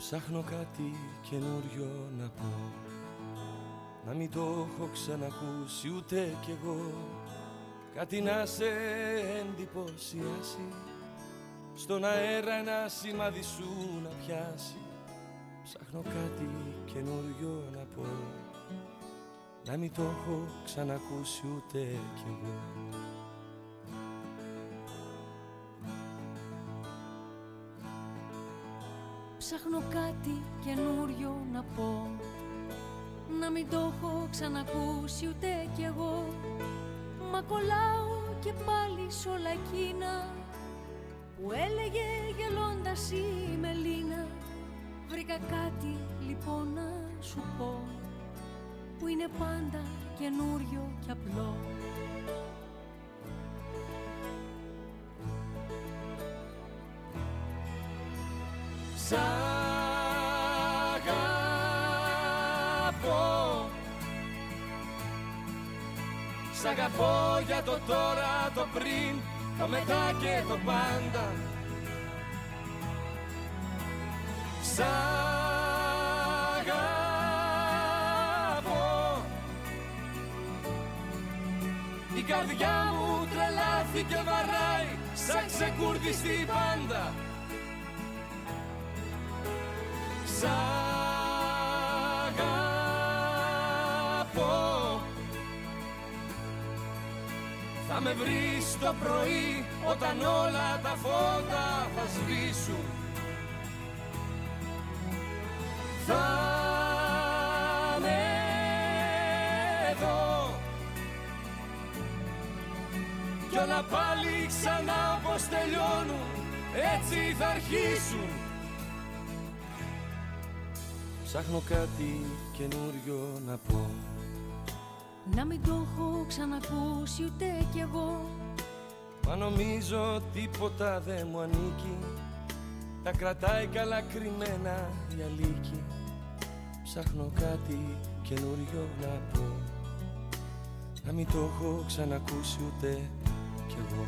Ψάχνω κάτι καινούριο να πω, να μην το έχω ξανακούσει ούτε κι εγώ. Κάτι να σε εντυπωσιάσει, στον αέρα ένα σημάδι σου να πιάσει. Ψάχνω κάτι καινούριο να πω, να μην το έχω ξανακούσει ούτε κι εγώ. Ψάχνω κάτι καινούριο να πω, να μην το έχω ξανακούσει ούτε κι εγώ. Μα κολλάω και πάλι σ' όλα εκείνα που έλεγε γελώντας η Μελίνα. Βρήκα κάτι λοιπόν να σου πω, που είναι πάντα καινούριο κι απλό. Σ' αγαπώ, σ' αγαπώ για το τώρα, το πριν, το μετά και το πάντα. Σ' αγαπώ, η καρδιά μου τρελάθηκε, βαράει σαν ξεκούρδιστη πάντα. Σ' αγαπώ, θα με βρεις το πρωί όταν όλα τα φώτα θα σβήσουν. Θα με δω κι όλα πάλι ξανά όπως τελειώνουν, έτσι θα αρχίσουν. Ψάχνω κάτι καινούριο να πω, να μην το έχω ξανακούσει ούτε κι εγώ. μα νομίζω τίποτα δεν μου ανήκει, τα κρατάει καλά κρυμμένα η αλήκη. Ψάχνω κάτι καινούριο να πω, να μην το έχω ξανακούσει ούτε κι εγώ.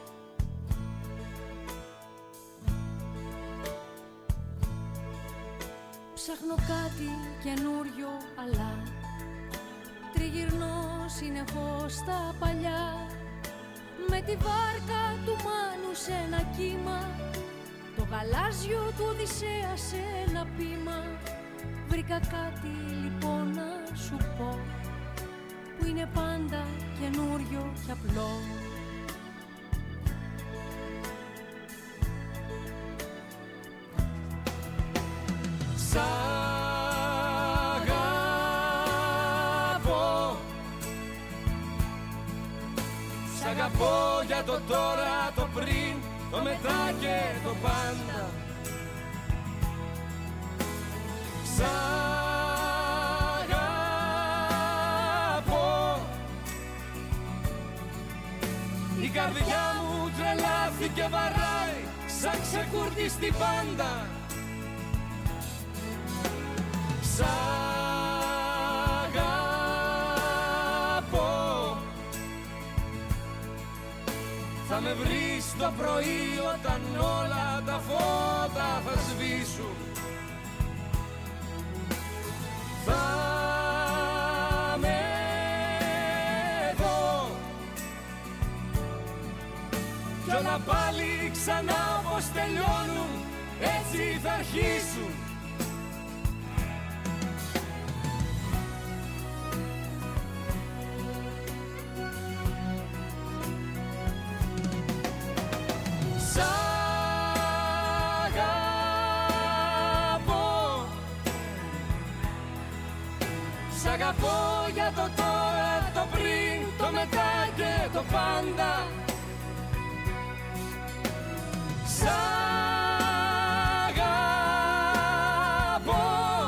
Ψάχνω κάτι καινούριο αλλά τριγυρνώ συνεχώς στα παλιά, με τη βάρκα του Μάνου σε ένα κύμα, το γαλάζιο του Οδυσσέα σε ένα πήμα. Βρήκα κάτι λοιπόν να σου πω, που είναι πάντα καινούριο κι απλό. Σ' αγαπώ, σ' αγαπώ για το τώρα, το πριν, το μετά και το πάντα. Σ' αγαπώ, η καρδιά μου τρελάθηκε, βαράει σαν ξεκούρδιστη πάντα. Σ' αγαπώ, θα με βρεις το πρωί όταν όλα τα φώτα θα σβήσουν. Θα με δω κι όλα πάλι ξανά όπως τελειώνουν, έτσι θα αρχίσουν. Σ' αγαπώ για το τώρα, το πριν, το μετά και το πάντα. Σ' αγαπώ,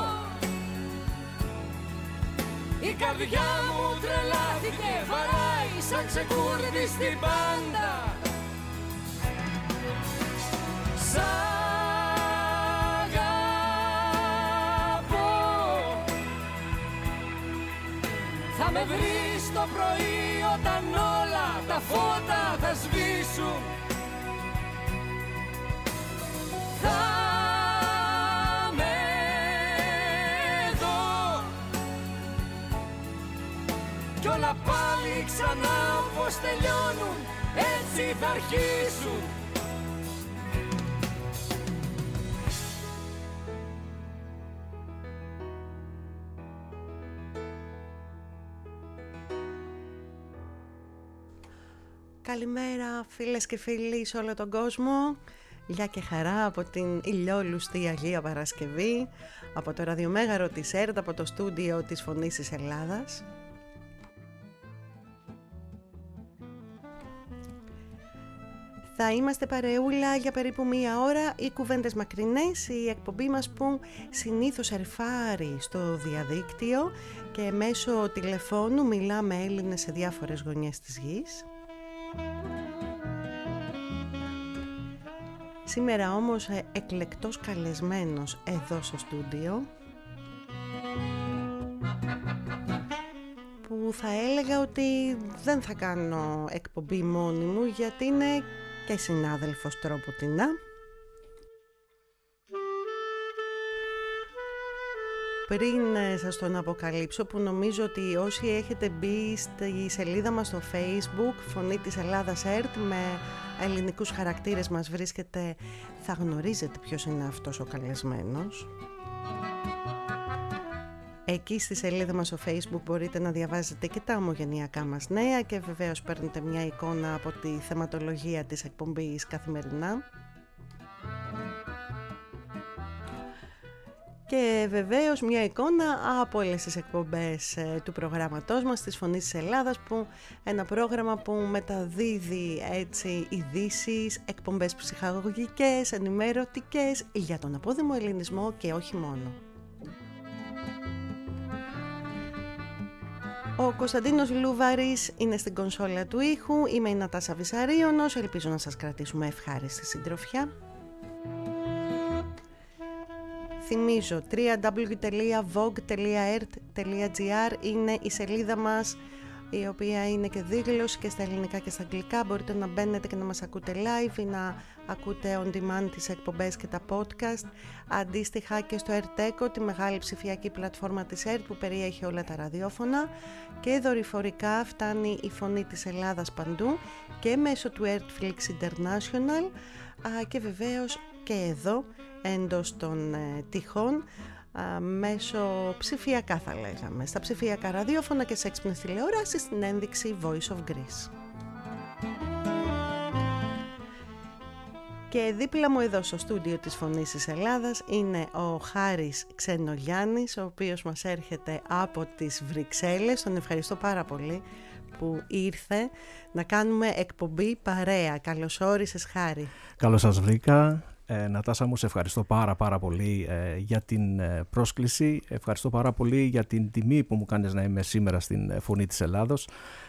η καρδιά μου τρελάθηκε, βαράει σαν ξεκούρδιστη πάντα. Σ' θα με βρεις το πρωί όταν όλα τα φώτα θα σβήσουν. Θα με ξανά πως τελειώνουν, έτσι θα αρχίσουν. Καλημέρα φίλες και φίλοι σε όλο τον κόσμο. Γεια και χαρά από την ηλιόλουστη Αγία Παρασκευή, από το ραδιομέγαρο της ΕΡΤ, από το στούντιο της Φωνής της Ελλάδας. Θα είμαστε παρεούλα για περίπου μία ώρα, οι κουβέντες μακρινές, η εκπομπή μας που συνήθως ερφάρει στο διαδίκτυο και μέσω τηλεφώνου μιλά με Έλληνες σε διάφορες γωνιές της γης. Σήμερα όμως εκλεκτός καλεσμένος εδώ στο στούντιο, που θα έλεγα ότι δεν θα κάνω εκπομπή μόνη μου, γιατί είναι και συνάδελφος τρόποτινά. Πριν σας τον αποκαλύψω, που νομίζω ότι όσοι έχετε μπει στη σελίδα μας στο Facebook, Φωνή της Ελλάδας ΕΡΤ, με ελληνικούς χαρακτήρες μας βρίσκεται, θα γνωρίζετε ποιος είναι αυτός ο καλεσμένος. Εκεί στη σελίδα μας στο Facebook μπορείτε να διαβάζετε και τα ομογενειακά μας νέα και βεβαίως παίρνετε μια εικόνα από τη θεματολογία της εκπομπής καθημερινά. Και βεβαίως μια εικόνα από όλες τις εκπομπές του προγράμματός μας της Φωνής της Ελλάδας, που ένα πρόγραμμα που μεταδίδει έτσι ειδήσεις, εκπομπές ψυχαγωγικές, ενημερωτικές για τον απόδημο ελληνισμό και όχι μόνο. Ο Κωνσταντίνος Λούβαρης είναι στην κονσόλα του ήχου, είμαι η Νατάσα Βυσαρίωνος, ελπίζω να σας κρατήσουμε ευχάριστη συντροφιά. Θυμίζω, www.vogue.ert.gr είναι η σελίδα μας, η οποία είναι και δήλωση και στα ελληνικά και στα αγγλικά. Μπορείτε να μπαίνετε και να μας ακούτε live ή να ακούτε on demand τις εκπομπές και τα podcast. Αντίστοιχα και στο ERTECO, τη μεγάλη ψηφιακή πλατφόρμα της ΕΡΤ που περιέχει όλα τα ραδιόφωνα, και δορυφορικά φτάνει η Φωνή της Ελλάδας παντού και μέσω του ERTFlix International, και βεβαίως και εδώ εντός των τυχών, μέσω ψηφιακά θα λέγαμε, στα ψηφιακά ραδιόφωνα και σε έξυπνες τηλεοράσεις, στην ένδειξη Voice of Greece. Και δίπλα μου εδώ στο στούντιο της Φωνής της Ελλάδας είναι ο Χάρης Ξενογιάννης, ο οποίος μας έρχεται από τις Βρυξέλλες. Τον ευχαριστώ πάρα πολύ που ήρθε να κάνουμε εκπομπή παρέα. Καλώς όρισες, Χάρη. Καλώς σας βρήκα. Νατάσα μου, σε ευχαριστώ πάρα πολύ για την πρόσκληση. Ευχαριστώ πάρα πολύ για την τιμή που μου κάνεις να είμαι σήμερα στην Φωνή της Ελλάδος.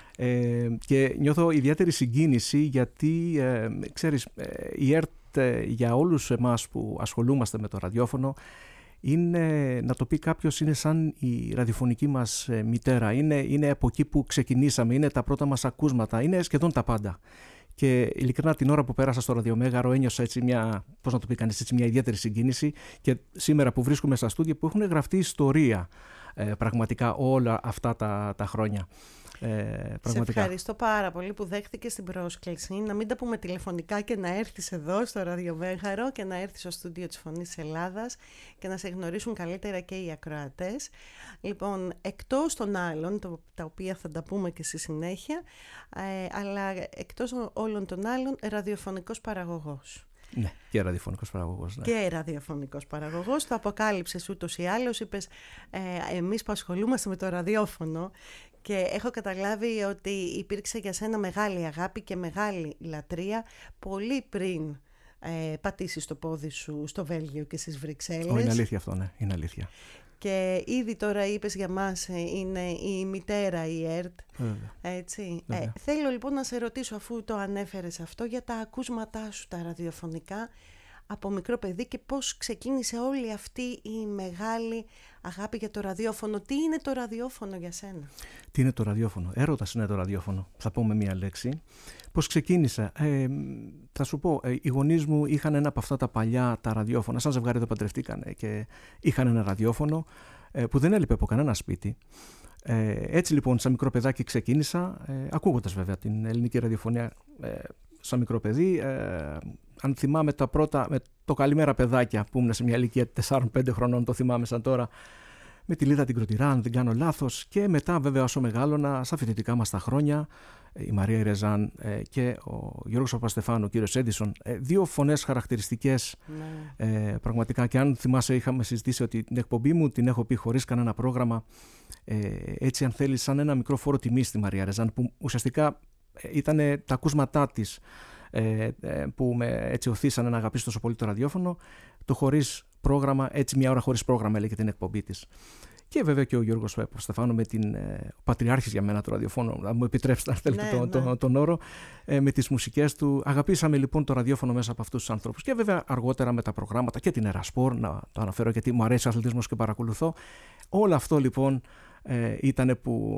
Και νιώθω ιδιαίτερη συγκίνηση, γιατί ξέρεις, η ΕΡΤ για όλους εμάς που ασχολούμαστε με το ραδιόφωνο είναι, να το πει κάποιος, είναι σαν η ραδιοφωνική μας μητέρα. Είναι από εκεί που ξεκινήσαμε, είναι τα πρώτα μας ακούσματα, είναι σχεδόν τα πάντα. Και ειλικρινά την ώρα που πέρασα στο ραδιομέγαρο ένιωσα έτσι μια, πώς να το πει κανείς, έτσι μια ιδιαίτερη συγκίνηση, και σήμερα που βρίσκομαι στα στούντια που έχουν γραφτεί ιστορία πραγματικά όλα αυτά τα χρόνια. Σε ευχαριστώ πάρα πολύ που δέχτηκες την πρόσκληση να μην τα πούμε τηλεφωνικά και να έρθεις εδώ στο ραδιομέγαρο και να έρθεις στο στούντιο της Φωνής της Ελλάδας και να σε γνωρίσουν καλύτερα και οι ακροατές. Λοιπόν, εκτός των άλλων, τα οποία θα τα πούμε και στη συνέχεια, αλλά εκτός όλων των άλλων, ραδιοφωνικός παραγωγός. Ναι, και ραδιοφωνικός παραγωγός. Ναι. Και ραδιοφωνικός παραγωγός. Το αποκάλυψες ούτως ή άλλως. Είπες, εμείς που ασχολούμαστε με το ραδιόφωνο, και έχω καταλάβει ότι υπήρξε για σένα μεγάλη αγάπη και μεγάλη λατρεία πολύ πριν πατήσεις το πόδι σου στο Βέλγιο και στις Βρυξέλλες. Είναι αλήθεια αυτό, ναι, είναι αλήθεια. Και ήδη τώρα είπες, για μας είναι η μητέρα η ΕΡΤ. Έτσι. Θέλω λοιπόν να σε ρωτήσω, αφού το ανέφερες αυτό, για τα ακούσματά σου τα ραδιοφωνικά από μικρό παιδί και πώς ξεκίνησε όλη αυτή η μεγάλη αγάπη για το ραδιόφωνο. Τι είναι το ραδιόφωνο για σένα? Τι είναι το ραδιόφωνο? Έρωτας είναι το ραδιόφωνο. Θα πω με μία λέξη. Πώς ξεκίνησα? Θα σου πω, οι γονείς μου είχαν ένα από αυτά τα παλιά τα ραδιόφωνα. Σαν ζευγάρι το παντρευτήκανε και είχαν ένα ραδιόφωνο που δεν έλειπε από κανένα σπίτι. Έτσι λοιπόν, σαν μικρό παιδάκι ξεκίνησα, ακούγοντας βέβαια την ελληνική ραδιοφωνία σαν μικρό παιδί. Αν θυμάμαι με το «Καλημέρα παιδάκια» που ήμουν σε μια ηλικία 4-5 χρονών, το θυμάμαι σαν τώρα, με τη Λίδα την Κροτηρά, αν δεν κάνω λάθος, και μετά βέβαια όσο μεγάλωνα, στα φοιτητικά μας τα χρόνια, η Μαρία Ιρεζάν και ο Γιώργος Παπαστεφάνου, ο κύριος Έντισον, δύο φωνές χαρακτηριστικές, πραγματικά. Και αν θυμάσαι, είχαμε συζητήσει ότι την εκπομπή μου την έχω πει χωρίς κανένα πρόγραμμα, έτσι αν θέλεις, σαν ένα μικρό φόρο τιμής στη Μαρία Ιρεζάν, που ουσιαστικά ήταν τα ακούσματά της που με έτσι οθήσανε να αγαπήσω τόσο πολύ το ραδιόφωνο. Το χωρίς πρόγραμμα, έτσι μια ώρα χωρίς πρόγραμμα έλεγε την εκπομπή της. Και βέβαια και ο Γιώργος Παπαστεφάνου, ο πατριάρχης για μένα του ραδιοφώνου, αν μου επιτρέψετε αν θέλετε τον όρο, με τις μουσικές του. Αγαπήσαμε λοιπόν το ραδιόφωνο μέσα από αυτούς τους ανθρώπους. Και βέβαια αργότερα με τα προγράμματα και την Ερασπορ, να το αναφέρω γιατί μου αρέσει ο αθλητισμός και παρακολουθώ. Όλο αυτό λοιπόν ήταν που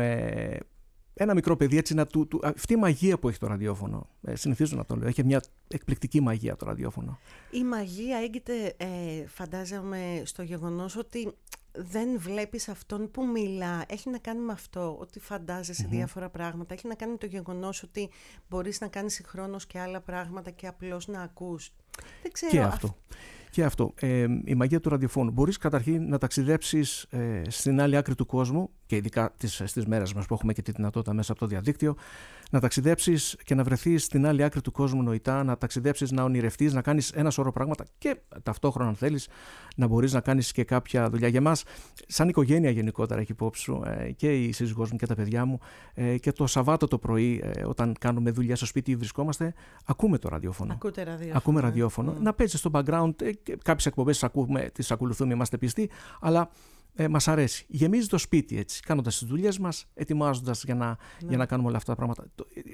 ένα μικρό παιδί, έτσι, αυτή η μαγεία που έχει το ραδιόφωνο, συνηθίζω να το λέω, έχει μια εκπληκτική μαγεία το ραδιόφωνο. Η μαγεία έγκυται, φαντάζομαι, στο γεγονός ότι δεν βλέπεις αυτόν που μιλά. Έχει να κάνει με αυτό, ότι φαντάζεσαι διάφορα πράγματα. Έχει να κάνει με το γεγονός ότι μπορείς να κάνεις συγχρόνως και άλλα πράγματα και απλώς να ακούς. Δεν ξέρω. Και αυτό. Η μαγεία του ραδιοφώνου. Μπορείς καταρχήν να ταξιδέψεις στην άλλη άκρη του κόσμου, και ειδικά στις μέρες μας που έχουμε και τη δυνατότητα μέσα από το διαδίκτυο, να ταξιδέψεις και να βρεθείς στην άλλη άκρη του κόσμου νοητά, να ταξιδέψεις, να ονειρευτείς, να κάνεις ένα σωρό πράγματα και ταυτόχρονα, αν θέλεις, να μπορείς να κάνεις και κάποια δουλειά. Για μας, σαν οικογένεια γενικότερα, έχει υπόψη σου, και η σύζυγός μου και τα παιδιά μου, και το Σαββάτο το πρωί, όταν κάνουμε δουλειά στο σπίτι ή βρισκόμαστε, ακούμε το ραδιόφωνο. Ακούμε ραδιόφωνο. Να παίζει στο background. Κάποιες εκπομπές τις ακολουθούμε, είμαστε πιστοί, αλλά μας αρέσει. Γεμίζει το σπίτι έτσι, κάνοντας τις δουλειές μας, ετοιμάζοντας για να κάνουμε όλα αυτά τα πράγματα.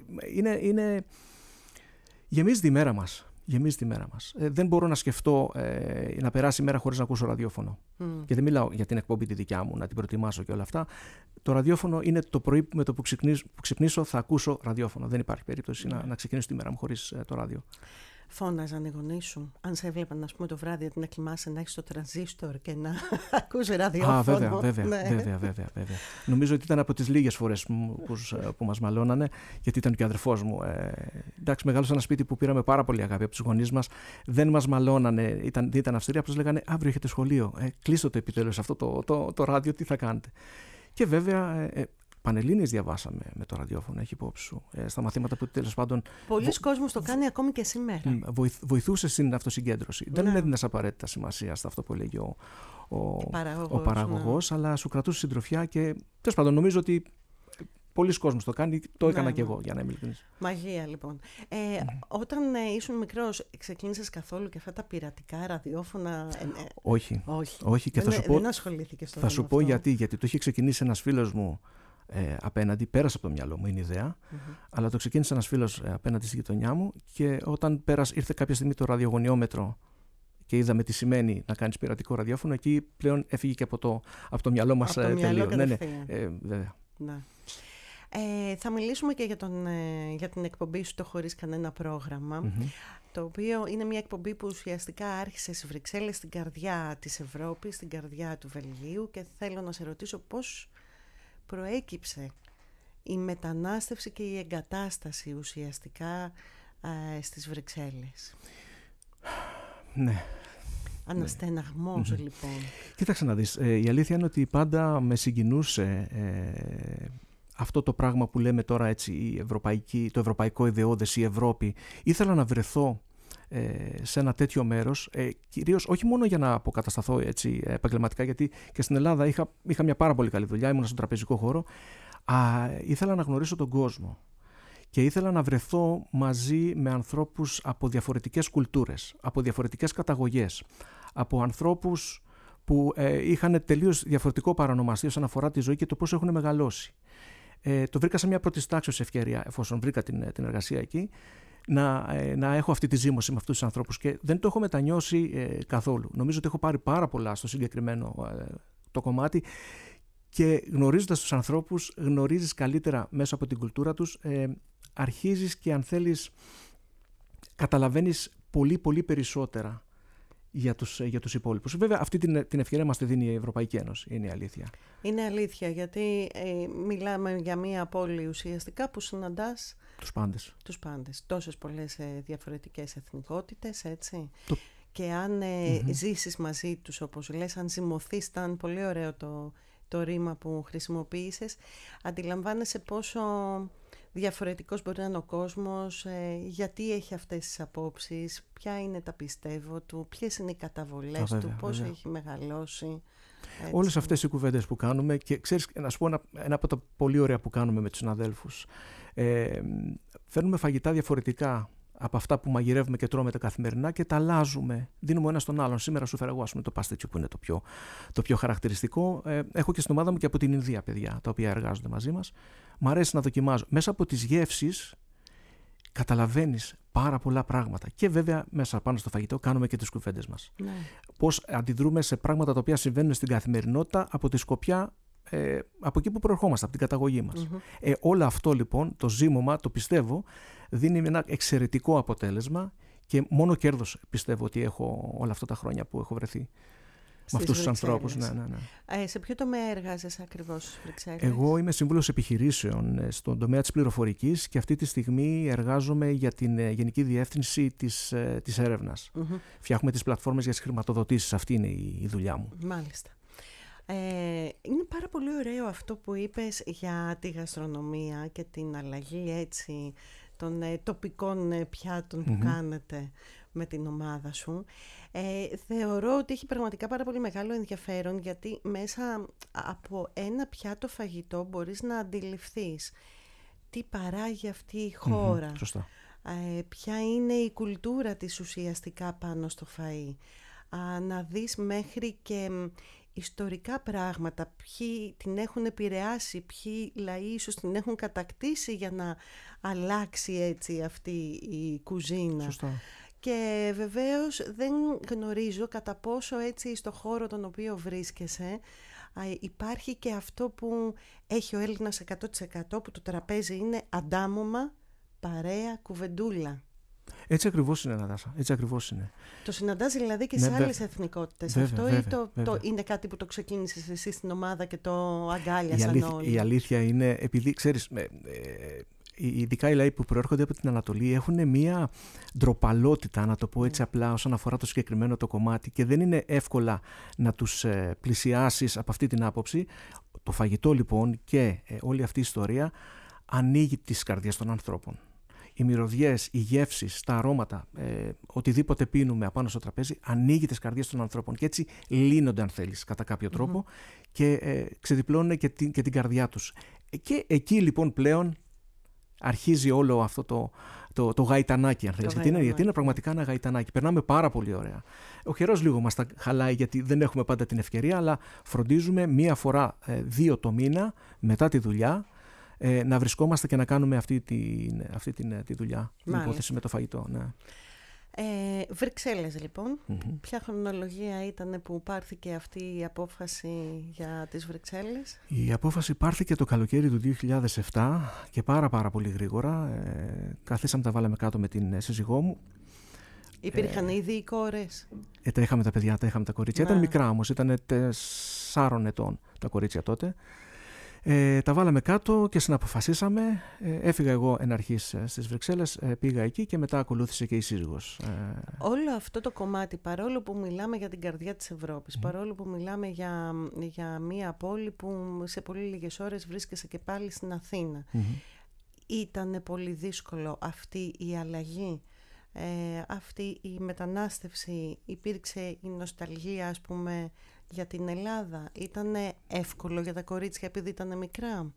Γεμίζει τη μέρα μας. Δεν μπορώ να σκεφτώ να περάσει η μέρα χωρίς να ακούσω ραδιόφωνο. Και δεν μιλάω για την εκπομπή τη δικιά μου, να την προετοιμάσω και όλα αυτά. Το ραδιόφωνο είναι το πρωί με το που ξυπνήσω θα ακούσω ραδιόφωνο. Δεν υπάρχει περίπτωση να ξεκινήσω τη μέρα μου χωρίς το ράδιο. Φώναζαν οι γονείς σου, αν σε έβλεπαν, ας πούμε, το βράδυ, ότι να κοιμάσαι, να έχεις το τρανζίστορ και να ακούς ραδιόφωνο? Βέβαια. Νομίζω ότι ήταν από τις λίγες φορές που μας μαλώνανε, γιατί ήταν και ο αδερφός μου. Εντάξει, μεγάλωσα ένα σπίτι που πήραμε πάρα πολύ αγάπη από τους γονείς μας. Δεν μας μαλώνανε, ήταν αυστηροί, απλώς λέγανε αύριο έχετε σχολείο. Κλείστε το επιτέλους αυτό το ράδιο, τι θα κάνετε. Και βέβαια. Πανελλήνιες διαβάσαμε με το ραδιόφωνο, έχει υπόψη σου. Στα μαθήματα που τέλος πάντων. Πολλοί κόσμος το κάνει ακόμη και σήμερα. Βοηθούσε στην αυτοσυγκέντρωση. Δεν έδινες απαραίτητα σημασία σε αυτό που έλεγε ο παραγωγός, αλλά σου κρατούσε συντροφιά και τέλος πάντων νομίζω ότι πολλοί κόσμος το κάνει. Το έκανα κι εγώ, για να είμαι ειλικρινής. Μαγεία, λοιπόν. Όταν ήσουν μικρός, ξεκίνησες καθόλου και αυτά τα πειρατικά ραδιόφωνα? Όχι. Και δεν ασχολήθηκες θα σου πω γιατί το είχε ξεκινήσει ένας φίλος μου. Απέναντι, πέρασε από το μυαλό μου, είναι ιδέα, αλλά το ξεκίνησε ένας φίλος απέναντι στη γειτονιά μου και όταν ήρθε κάποια στιγμή το ραδιογωνιόμετρο και είδαμε τι σημαίνει να κάνεις πειρατικό ραδιόφωνο, εκεί πλέον έφυγε και από το μυαλό μας τελείως. Βέβαια. Θα μιλήσουμε και για την εκπομπή σου, το χωρίς κανένα πρόγραμμα, το οποίο είναι μια εκπομπή που ουσιαστικά άρχισε στις Βρυξέλλες, στην καρδιά της Ευρώπης, στην καρδιά του Βελγίου, και θέλω να σε ρωτήσω πώς προέκυψε η μετανάστευση και η εγκατάσταση ουσιαστικά στις Βρυξέλλες. Ναι. Αναστεναγμός, λοιπόν. Κοίταξε να δεις, η αλήθεια είναι ότι πάντα με συγκινούσε αυτό το πράγμα που λέμε τώρα έτσι, το ευρωπαϊκό ιδεώδες, η Ευρώπη. Ήθελα να βρεθώ σε ένα τέτοιο μέρος, κυρίως όχι μόνο για να αποκατασταθώ έτσι επαγγελματικά, γιατί και στην Ελλάδα είχα μια πάρα πολύ καλή δουλειά, ήμουν στον τραπεζικό χώρο, ήθελα να γνωρίσω τον κόσμο και ήθελα να βρεθώ μαζί με ανθρώπους από διαφορετικές κουλτούρες, από διαφορετικές καταγωγές, από ανθρώπους που είχαν τελείως διαφορετικό παρανομαστή όσον αφορά τη ζωή και το πώς έχουν μεγαλώσει. Το βρήκα σε μια πρώτη τάξης ευκαιρία, εφόσον βρήκα την εργασία εκεί, να έχω αυτή τη ζήμωση με αυτούς τους ανθρώπους και δεν το έχω μετανιώσει καθόλου. Νομίζω ότι έχω πάρει πάρα πολλά στο συγκεκριμένο το κομμάτι και γνωρίζοντας τους ανθρώπους, γνωρίζεις καλύτερα μέσα από την κουλτούρα τους, αρχίζεις και αν θέλεις καταλαβαίνεις πολύ πολύ περισσότερα για τους υπόλοιπους. Βέβαια, αυτή την ευκαιρία μας τη δίνει η Ευρωπαϊκή Ένωση, είναι η αλήθεια. Είναι αλήθεια, γιατί μιλάμε για μια πόλη ουσιαστικά που συναντάς τους πάντες. Τόσες πολλές διαφορετικές εθνικότητες, έτσι. Και αν ζήσεις μαζί τους, όπως λες, αν ζυμωθείς, ήταν πολύ ωραίο το ρήμα που χρησιμοποίησες, αντιλαμβάνεσαι πόσο διαφορετικός μπορεί να είναι ο κόσμος, γιατί έχει αυτές τις απόψεις, ποια είναι τα πιστεύω του, ποιες είναι οι καταβολές του, πόσο έχει μεγαλώσει. Έτσι. Όλες αυτές οι κουβέντες που κάνουμε, και ξέρεις, να σου πω ένα από τα πολύ ωραία που κάνουμε με τους συναδέλφους. Φέρνουμε φαγητά διαφορετικά από αυτά που μαγειρεύουμε και τρώμε τα καθημερινά και τα αλλάζουμε. Δίνουμε ένα στον άλλον. Σήμερα σου φέρα εγώ, το παστίτσιο που είναι το πιο χαρακτηριστικό. Έχω και στην ομάδα μου και από την Ινδία παιδιά, τα οποία εργάζονται μαζί μας. Μ' αρέσει να δοκιμάζω. Μέσα από τις γεύσεις καταλαβαίνεις πάρα πολλά πράγματα. Και βέβαια μέσα πάνω στο φαγητό κάνουμε και τις κουβέντες μας. Ναι. Πώς αντιδρούμε σε πράγματα τα οποία συμβαίνουν στην καθημερινότητα από τη σκοπιά, από εκεί που προερχόμαστε, από την καταγωγή μας. Όλο αυτό λοιπόν, το ζύμωμα, το πιστεύω, δίνει ένα εξαιρετικό αποτέλεσμα και μόνο κέρδος πιστεύω ότι έχω όλα αυτά τα χρόνια που έχω βρεθεί με αυτούς τους ανθρώπους. Ναι. Σε ποιο τομέα εργάζεσαι ακριβώς στις Βρυξέλλες? Εγώ είμαι σύμβουλος επιχειρήσεων στον τομέα της πληροφορικής και αυτή τη στιγμή εργάζομαι για την Γενική Διεύθυνση της Έρευνας. Φτιάχνουμε τις πλατφόρμες για τις χρηματοδοτήσεις. Αυτή είναι η δουλειά μου. Μάλιστα. Είναι πάρα πολύ ωραίο αυτό που είπες για τη γαστρονομία και την αλλαγή έτσι των τοπικών πιάτων που κάνετε με την ομάδα σου. Θεωρώ ότι έχει πραγματικά πάρα πολύ μεγάλο ενδιαφέρον, γιατί μέσα από ένα πιάτο φαγητό μπορείς να αντιληφθείς τι παράγει αυτή η χώρα, σωστά. Ποια είναι η κουλτούρα της ουσιαστικά πάνω στο φαΐ, να δεις μέχρι και ιστορικά πράγματα, ποιοι την έχουν επηρεάσει, ποιοι λαοί ίσως την έχουν κατακτήσει για να αλλάξει έτσι αυτή η κουζίνα. Σωστά. Και βεβαίως δεν γνωρίζω κατά πόσο έτσι στο χώρο τον οποίο βρίσκεσαι υπάρχει και αυτό που έχει ο Έλληνας 100%, που το τραπέζι είναι αντάμωμα, παρέα, κουβεντούλα. Έτσι ακριβώς είναι, Νατάσα. Έτσι ακριβώς είναι. Το συναντάς δηλαδή και σε άλλες εθνικότητες αυτό, ή είναι κάτι που το ξεκίνησες εσύ στην ομάδα και το αγκάλιασαν όλοι? Η αλήθεια είναι, επειδή ξέρεις, ειδικά οι λαοί που προέρχονται από την Ανατολή έχουν μία ντροπαλότητα, να το πω έτσι απλά, όσον αφορά το συγκεκριμένο το κομμάτι, και δεν είναι εύκολα να τους πλησιάσεις από αυτή την άποψη. Το φαγητό λοιπόν και όλη αυτή η ιστορία ανοίγει τις καρδιές των ανθρώπων. Οι μυρωδιές, οι γεύσεις, τα αρώματα, οτιδήποτε πίνουμε απάνω στο τραπέζι ανοίγει τις καρδιές των ανθρώπων και έτσι λύνονται, αν θέλεις, κατά κάποιο τρόπο και ξεδιπλώνουν και την καρδιά τους. Και εκεί λοιπόν πλέον αρχίζει όλο αυτό το γαϊτανάκι, αν θέλεις. Γιατί είναι πραγματικά ένα γαϊτανάκι. Περνάμε πάρα πολύ ωραία. Ο καιρός λίγο μας τα χαλάει, γιατί δεν έχουμε πάντα την ευκαιρία, αλλά φροντίζουμε μία φορά 2 το μήνα μετά τη δουλειά να βρισκόμαστε και να κάνουμε αυτή τη δουλειά, την υπόθεση με το φαγητό. Ναι. Βρυξέλλες λοιπόν. Ποια χρονολογία ήταν που πάρθηκε αυτή η απόφαση για τις Βρυξέλλες? Η απόφαση πάρθηκε το καλοκαίρι του 2007 και πάρα πολύ γρήγορα. Καθίσαμε, τα βάλαμε κάτω με την σύζυγό μου. Υπήρχαν ήδη οι κόρες? Τα είχαμε τα παιδιά, τα είχαμε τα κορίτσια. Ήταν μικρά όμως, ήταν 4 ετών τα κορίτσια τότε. Τα βάλαμε κάτω και συναποφασίσαμε. Έφυγα εγώ εν αρχής στις Βρυξέλλες, πήγα εκεί και μετά ακολούθησε και η σύζυγος. Όλο αυτό το κομμάτι, παρόλο που μιλάμε για την καρδιά της Ευρώπης, παρόλο που μιλάμε για μια πόλη που σε πολύ λίγες ώρες βρίσκεσαι και πάλι στην Αθήνα, ήταν πολύ δύσκολο αυτή η αλλαγή, αυτή η μετανάστευση? Υπήρξε η νοσταλγία, ας πούμε, για την Ελλάδα? Ήταν εύκολο για τα κορίτσια επειδή ήταν μικρά?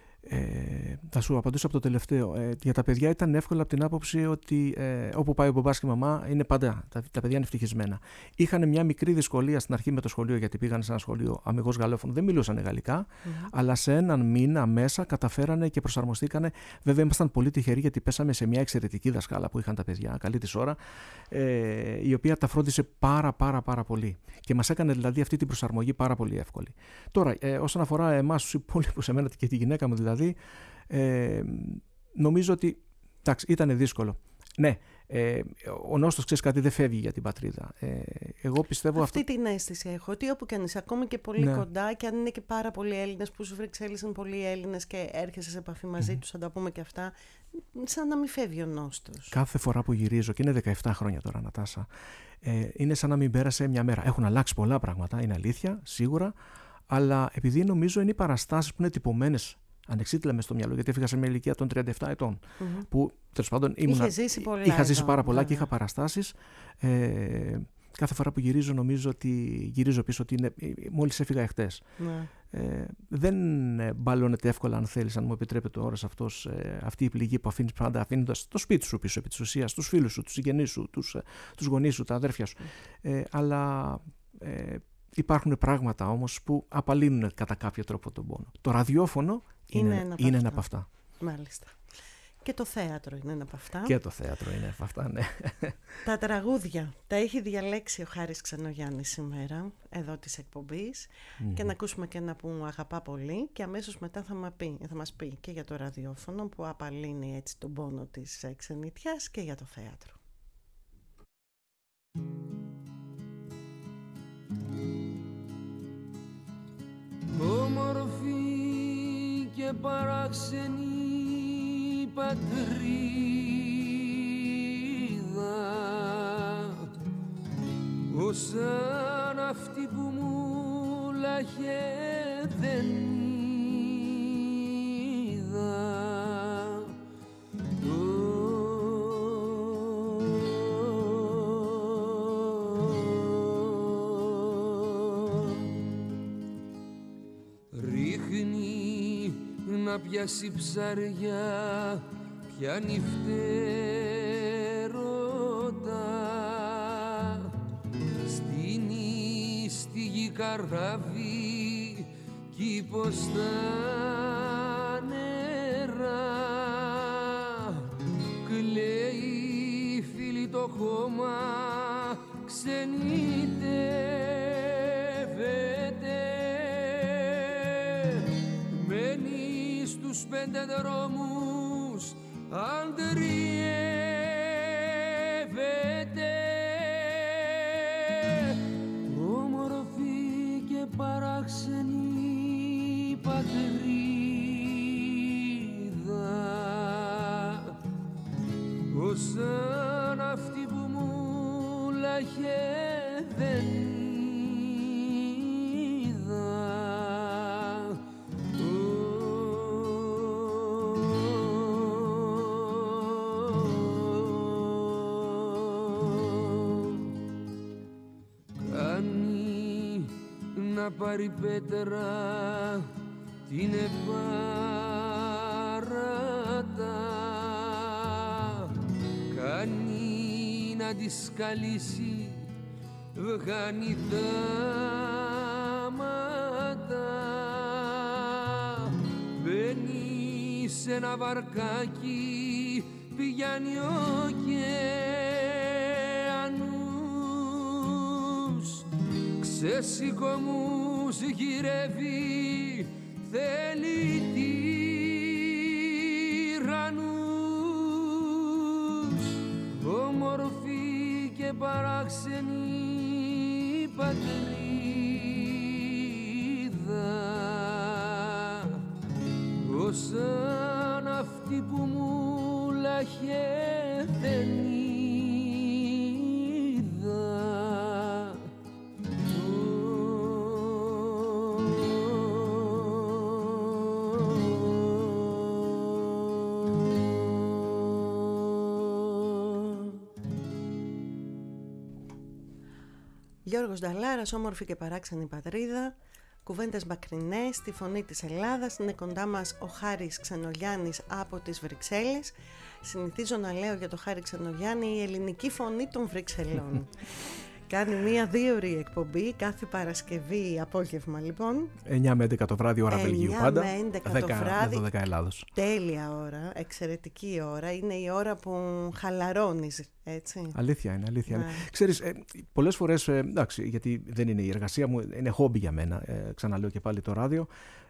Θα σου απαντήσω από το τελευταίο. Για τα παιδιά ήταν εύκολο από την άποψη ότι όπου πάει ο μπαμπάς και η μαμά, είναι πάντα, τα παιδιά είναι ευτυχισμένα. Είχαν μια μικρή δυσκολία στην αρχή με το σχολείο, γιατί πήγαν σε ένα σχολείο αμιγώς γαλλόφωνο, δεν μιλούσαν γαλλικά, αλλά σε έναν μήνα μέσα καταφέρανε και προσαρμοστήκανε. Βέβαια, ήμασταν πολύ τυχεροί, γιατί πέσαμε σε μια εξαιρετική δασκάλα που είχαν τα παιδιά, καλή της ώρα, η οποία τα φρόντισε πάρα πολύ. Και μας έκανε δηλαδή αυτή την προσαρμογή πάρα πολύ εύκολη. Τώρα, όσον αφορά εμάς τους υπόλοιπους, εμένα και τη γυναίκα μου δηλαδή, νομίζω ότι ήταν δύσκολο. Ναι, ο νόστος, ξέρεις κάτι, δεν φεύγει για την πατρίδα. Εγώ πιστεύω αυτή την αίσθηση έχω, ότι όπου και αν είσαι, ακόμη και πολύ κοντά, και αν είναι και πάρα πολλοί Έλληνες, που σου Βρυξέλλες είναι πολλοί Έλληνες και έρχεσαι σε επαφή μαζί τους, θα τα πούμε και αυτά, σαν να μην φεύγει ο νόστος. Κάθε φορά που γυρίζω, και είναι 17 χρόνια τώρα, Νατάσα, είναι σαν να μην πέρασε μια μέρα. Έχουν αλλάξει πολλά πράγματα, είναι αλήθεια, σίγουρα, αλλά επειδή νομίζω είναι οι παραστάσεις που είναι τυπωμένες ανεξίτηλα μες στο μυαλό, γιατί έφυγα σε μια ηλικία των 37 ετών, που τέλος πάντων είχα ζήσει πάρα πολλά και είχα παραστάσεις. Κάθε φορά που γυρίζω, νομίζω ότι γυρίζω πίσω ότι μόλις έφυγα εχθές. Δεν μπαλώνεται εύκολα, αν θέλεις, αν μου επιτρέπεται ο όρος αυτός, αυτή η πληγή που αφήνεις πάντα, αφήνοντας το σπίτι σου πίσω, επί της ουσίας, τους φίλους σου, τους συγγενείς σου, τους γονείς σου, τα αδέρφια σου. Αλλά υπάρχουν πράγματα όμως που απαλύνουν κατά κάποιο τρόπο τον πόνο. Το ραδιόφωνο είναι ένα από αυτά. Μάλιστα. Και το θέατρο είναι ένα από αυτά. Και το θέατρο είναι από αυτά, ναι. Τα τραγούδια τα έχει διαλέξει ο Χάρης Ξενογιάννης σήμερα, εδώ της εκπομπής, και να ακούσουμε και ένα που αγαπά πολύ, και αμέσως μετά θα μας πει και για το ραδιόφωνο που απαλύνει έτσι τον πόνο της ξενιτιάς, και για το θέατρο. Όμορφη και παράξενη πατρίδα, όσαν αυτή που μου λάχε δεν είδα. Ρίχνει να πιάσει ψαριά, πιάνει φτερότα, στείνει στη γη καράβι κι πως τα νερά, κλαίει φίλη το χώμα, ξενιτεύεται, μένει στους 5 δρόμους, αντριεύεται. Όμορφη και παράξενη πατρίδα, όσαν αυτή που μου λάχε δεν είδα. Να πάρει πέτρα την επάρατα, κάνει να τη σκαλίσει, βγάνει δάματα, μπαίνει σε ένα βαρκάκι, πηγαίνει ωκεανούς, ξεσηκωμούς γυρεύει, θέλει τυραννούς. Όμορφη και παράξενη πατρίδα, όσαν αυτή που μου λάχε δεν είδα. Γιώργος Νταλάρας, όμορφη και παράξενη πατρίδα, κουβέντες μακρινές, στη φωνή της Ελλάδας. Είναι κοντά μας ο Χάρης Ξενογιάννης από τις Βρυξέλλες. Συνηθίζω να λέω για το Χάρη Ξενογιάννη η ελληνική φωνή των Βρυξελών. Κάνει μία 2ωρη εκπομπή κάθε Παρασκευή απόγευμα, λοιπόν. 9 με 11 το βράδυ, ώρα Βελγίου πάντα. 9 με 11 το βράδυ. 12 Ελλάδος. Τέλεια ώρα, εξαιρετική ώρα. Είναι η ώρα που χαλαρώνεις, έτσι. Αλήθεια είναι, αλήθεια είναι. Ξέρεις, πολλές φορές, εντάξει, γιατί δεν είναι η εργασία μου, είναι χόμπι για μένα, ξαναλέω και πάλι το ράδιο.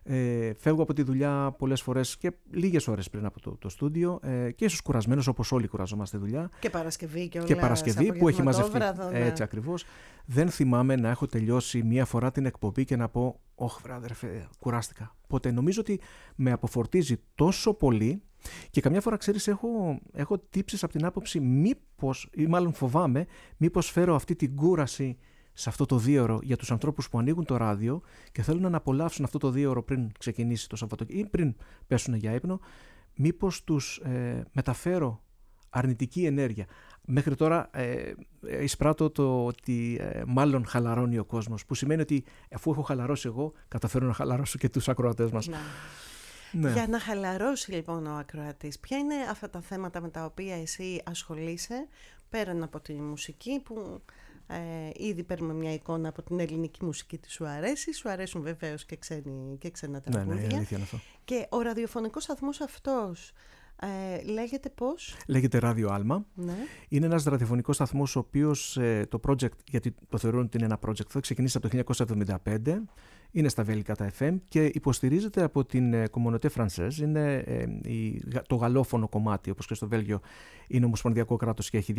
Φεύγω από τη δουλειά πολλές φορές και λίγες ώρες πριν από το στούντιο και ίσως κουρασμένος, όπως όλοι κουραζόμαστε στη δουλειά. Και Παρασκευή και όλα. Και Παρασκευή που έχει μαζευτεί. Ναι. Έτσι ακριβώς. Δεν θυμάμαι να έχω τελειώσει μία φορά την εκπομπή και να πω «Ωχ, βράδερφε, κουράστηκα». Οπότε νομίζω ότι με αποφορτίζει τόσο πολύ και καμιά φορά, ξέρεις, έχω τύψεις από την άποψη μήπως, ή μάλλον φοβάμαι, μήπως φέρω αυτή την κούραση σε αυτό το 2ωρο για τους ανθρώπους που ανοίγουν το ράδιο και θέλουν να απολαύσουν αυτό το 2ωρο πριν ξεκινήσει το Σαββατοκύριακο ή πριν πέσουν για ύπνο, μήπως τους μεταφέρω αρνητική ενέργεια. Μέχρι τώρα εισπράττω το ότι μάλλον χαλαρώνει ο κόσμος, που σημαίνει ότι αφού έχω χαλαρώσει εγώ, καταφέρω να χαλαρώσω και τους ακροατές μας. Ναι. Για να χαλαρώσει λοιπόν ο ακροατής, ποια είναι αυτά τα θέματα με τα οποία εσύ ασχολείσαι, πέραν από τη μουσική που... ήδη παίρνουμε μια εικόνα από την ελληνική μουσική τι σου αρέσει. Σου αρέσουν βεβαίως και ξένα τραγούδια. Ναι, αλήθεια είναι αυτό. Και ο ραδιοφωνικός σταθμός αυτός λέγεται πώς? Λέγεται Ράδιο Άλμα. Ναι. Είναι ένας ραδιοφωνικός σταθμός ο οποίος το project, γιατί το θεωρούν ότι είναι ένα project, θα ξεκινήσει από το 1975. Είναι στα βέλγικα τα FM και υποστηρίζεται από την Communauté Française. Είναι το γαλλόφωνο κομμάτι, όπως και στο Βέλγιο είναι ομοσπονδιακό κράτος και έχει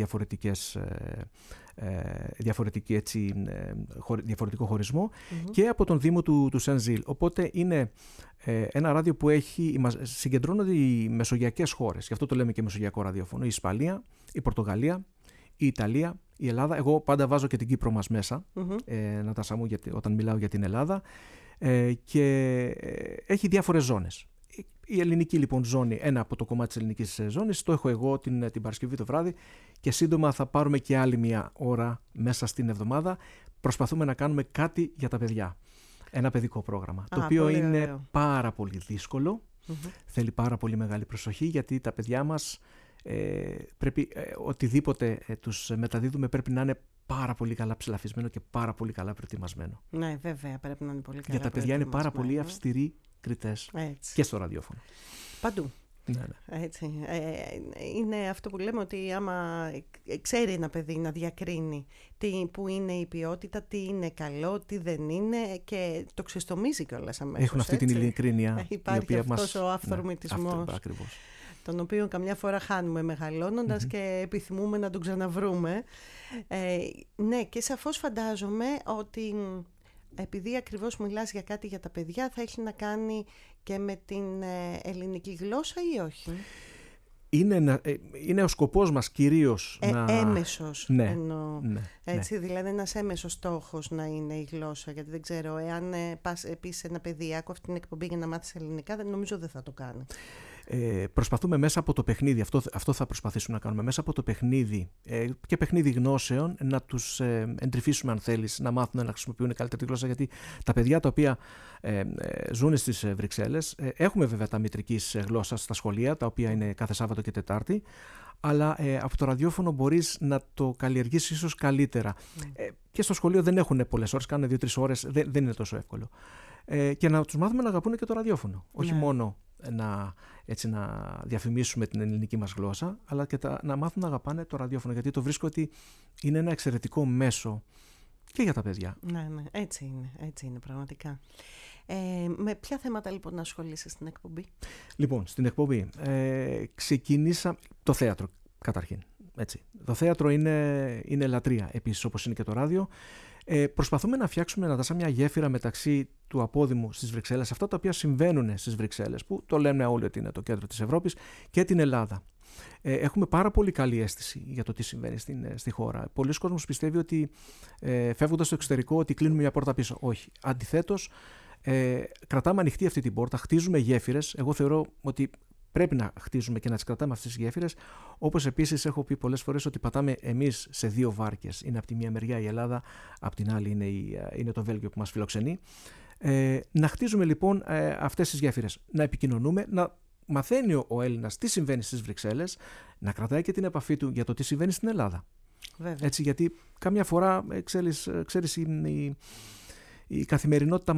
διαφορετικό χωρισμό, και από τον Δήμο του Σεν-Ζήλ. Οπότε είναι ένα ράδιο που συγκεντρώνονται οι μεσογειακές χώρες. Γι' αυτό το λέμε και μεσογειακό ραδιόφωνο. Η Ισπανία, η Πορτογαλία, η Ιταλία, η Ελλάδα. Εγώ πάντα βάζω και την Κύπρο μας μέσα, Νατάσα μου, όταν μιλάω για την Ελλάδα. Και έχει διάφορες ζώνες. Η ελληνική λοιπόν ζώνη, ένα από το κομμάτι της ελληνικής ζώνης, το έχω εγώ την Παρασκευή το βράδυ και σύντομα θα πάρουμε και άλλη μια ώρα μέσα στην εβδομάδα. Προσπαθούμε να κάνουμε κάτι για τα παιδιά. Ένα παιδικό πρόγραμμα, το οποίο είναι πάρα πολύ δύσκολο, θέλει πάρα πολύ μεγάλη προσοχή, γιατί τα παιδιά μας πρέπει οτιδήποτε τους μεταδίδουμε πρέπει να είναι πάρα πολύ καλά ψηλαφισμένο και πάρα πολύ καλά προετοιμασμένο. Ναι, βέβαια, πρέπει να είναι πολύ καλά. Για τα παιδιά είναι πάρα πολύ αυστηροί κριτές και στο ραδιόφωνο. Παντού. Ναι. Έτσι. Είναι αυτό που λέμε, ότι άμα ξέρει ένα παιδί να διακρίνει που είναι η ποιότητα, τι είναι καλό, τι δεν είναι, και το ξεστομίζει κιόλας αμέσως. Έχουν αυτή την ειλικρίνεια. Υπάρχει αυτός ο αυθορμητισμός, ακριβώς, τον οποίο καμιά φορά χάνουμε μεγαλώνοντας και επιθυμούμε να τον ξαναβρούμε. Ναι, και σαφώς φαντάζομαι ότι επειδή ακριβώς μιλάς για κάτι για τα παιδιά, θα έχει να κάνει και με την ελληνική γλώσσα ή όχι? Είναι ο σκοπός μας κυρίως έμεσος, ναι, έτσι, δηλαδή ένας έμεσος στόχος να είναι η γλώσσα, γιατί δεν ξέρω, εάν πας πεις ένα παιδί άκου αυτή την εκπομπή για να μάθεις ελληνικά, νομίζω δεν θα το κάνει. Προσπαθούμε μέσα από το παιχνίδι, αυτό θα προσπαθήσουμε να κάνουμε, μέσα από το παιχνίδι και παιχνίδι γνώσεων, να τους εντρυφήσουμε, αν θέλεις, να μάθουν να χρησιμοποιούν καλύτερα τη γλώσσα, γιατί τα παιδιά τα οποία ζουν στις Βρυξέλλες, έχουμε βέβαια τα μητρικής γλώσσας στα σχολεία, τα οποία είναι κάθε Σάββατο και Τετάρτη, αλλά από το ραδιόφωνο μπορείς να το καλλιεργήσεις ίσως καλύτερα. Και στο σχολείο δεν έχουν πολλές ώρες, κάνουν 2-3 ώρες, δεν είναι τόσο εύκολο. Και να τους μάθουμε να αγαπούν και το ραδιόφωνο. Όχι μόνο να διαφημίσουμε την ελληνική μας γλώσσα, αλλά και να μάθουν να αγαπάνε το ραδιόφωνο, γιατί το βρίσκω ότι είναι ένα εξαιρετικό μέσο και για τα παιδιά. Ναι, έτσι είναι πραγματικά. Με ποια θέματα λοιπόν να ασχολείσαι στην εκπομπή? Λοιπόν, στην εκπομπή ξεκινήσα το θέατρο καταρχήν. Έτσι. Το θέατρο είναι λατρεία επίσης, όπως είναι και το ράδιο. Προσπαθούμε να φτιάξουμε μια γέφυρα μεταξύ του απόδημου στις Βρυξέλλες, αυτά τα οποία συμβαίνουν στις Βρυξέλλες, που το λένε όλοι ότι είναι το κέντρο της Ευρώπης, και την Ελλάδα. Έχουμε πάρα πολύ καλή αίσθηση για το τι συμβαίνει στη χώρα. Πολλοί κόσμος πιστεύει ότι φεύγοντας στο εξωτερικό ότι κλείνουμε μια πόρτα πίσω. Όχι. Αντιθέτως, κρατάμε ανοιχτή αυτή την πόρτα, χτίζουμε γέφυρες. Εγώ θεωρώ ότι πρέπει να χτίζουμε και να τις κρατάμε αυτές τις γέφυρες. Όπως επίσης έχω πει πολλές φορές ότι πατάμε εμείς σε δύο βάρκες. Είναι από τη μία μεριά η Ελλάδα, από την άλλη είναι το Βέλγιο που μας φιλοξενεί. Να χτίζουμε λοιπόν αυτές τις γέφυρες, να επικοινωνούμε, να μαθαίνει ο Έλληνας τι συμβαίνει στις Βρυξέλλες, να κρατάει και την επαφή του για το τι συμβαίνει στην Ελλάδα. Βέβαια. Έτσι, γιατί καμιά φορά, ξέρεις, η καθημερινότητα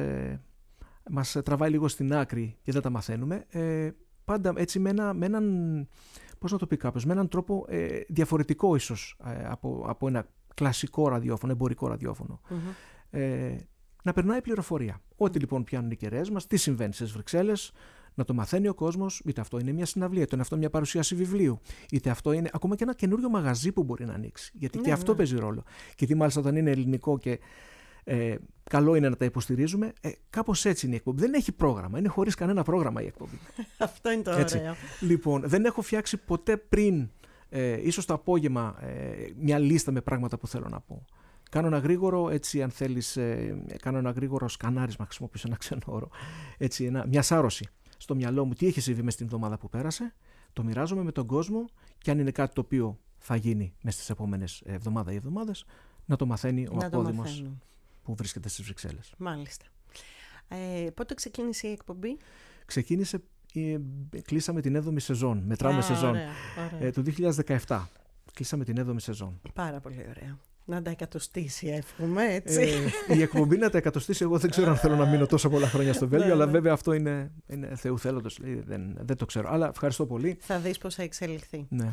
μας τραβάει λίγο στην άκρη και δεν τα μαθαίνουμε. Πάντα έτσι με έναν, πώς να το πει κάποιος, με έναν τρόπο διαφορετικό ίσως από ένα κλασικό ραδιόφωνο, εμπορικό ραδιόφωνο. να περνάει πληροφορία. Ό,τι λοιπόν πιάνουν οι κεραίες μας, τι συμβαίνει στις Βρυξέλλες, να το μαθαίνει ο κόσμος, είτε αυτό είναι μια συναυλία, είτε είναι αυτό μια παρουσίαση βιβλίου, είτε αυτό είναι ακόμα και ένα καινούριο μαγαζί που μπορεί να ανοίξει. Γιατί και αυτό παίζει ρόλο. Και τι μάλιστα όταν είναι ελληνικό και καλό είναι να τα υποστηρίζουμε. Κάπως έτσι είναι η εκπομπή. Δεν έχει πρόγραμμα. Είναι χωρίς κανένα πρόγραμμα η εκπομπή. Αυτό είναι το ωραίο. Λοιπόν, δεν έχω φτιάξει ποτέ πριν, ίσως το απόγευμα, μια λίστα με πράγματα που θέλω να πω. Κάνω ένα γρήγορο, έτσι, αν θέλεις, κάνω ένα γρήγορο σκανάρισμα, χρησιμοποιήσω ένα ξένο όρο. Έτσι, μια σάρωση στο μυαλό μου. Τι έχει συμβεί μες την εβδομάδα που πέρασε. Το μοιράζομαι με τον κόσμο και αν είναι κάτι το οποίο θα γίνει μέσα στις επόμενες εβδομάδα ή εβδομάδες, να το μαθαίνει ο απόδημος που βρίσκεται στις Βρυξέλλες. Μάλιστα. Πότε ξεκίνησε η εκπομπή? Ξεκίνησε, κλείσαμε την 7η σεζόν. Μετράμε σεζόν. Ωραία. Το 2017. Κλείσαμε την 7η σεζόν. Πάρα πολύ ωραία. Να τα εκατοστήσει, εύχομαι, έτσι. Η εκπομπή να τα εκατοστήσει, εγώ δεν ξέρω αν θέλω να μείνω τόσο πολλά χρόνια στο Βέλγιο, αλλά βέβαια αυτό είναι Θεού θέλοντος, δεν το ξέρω. Αλλά ευχαριστώ πολύ. Θα δεις πώς θα εξελιχθεί. Ναι.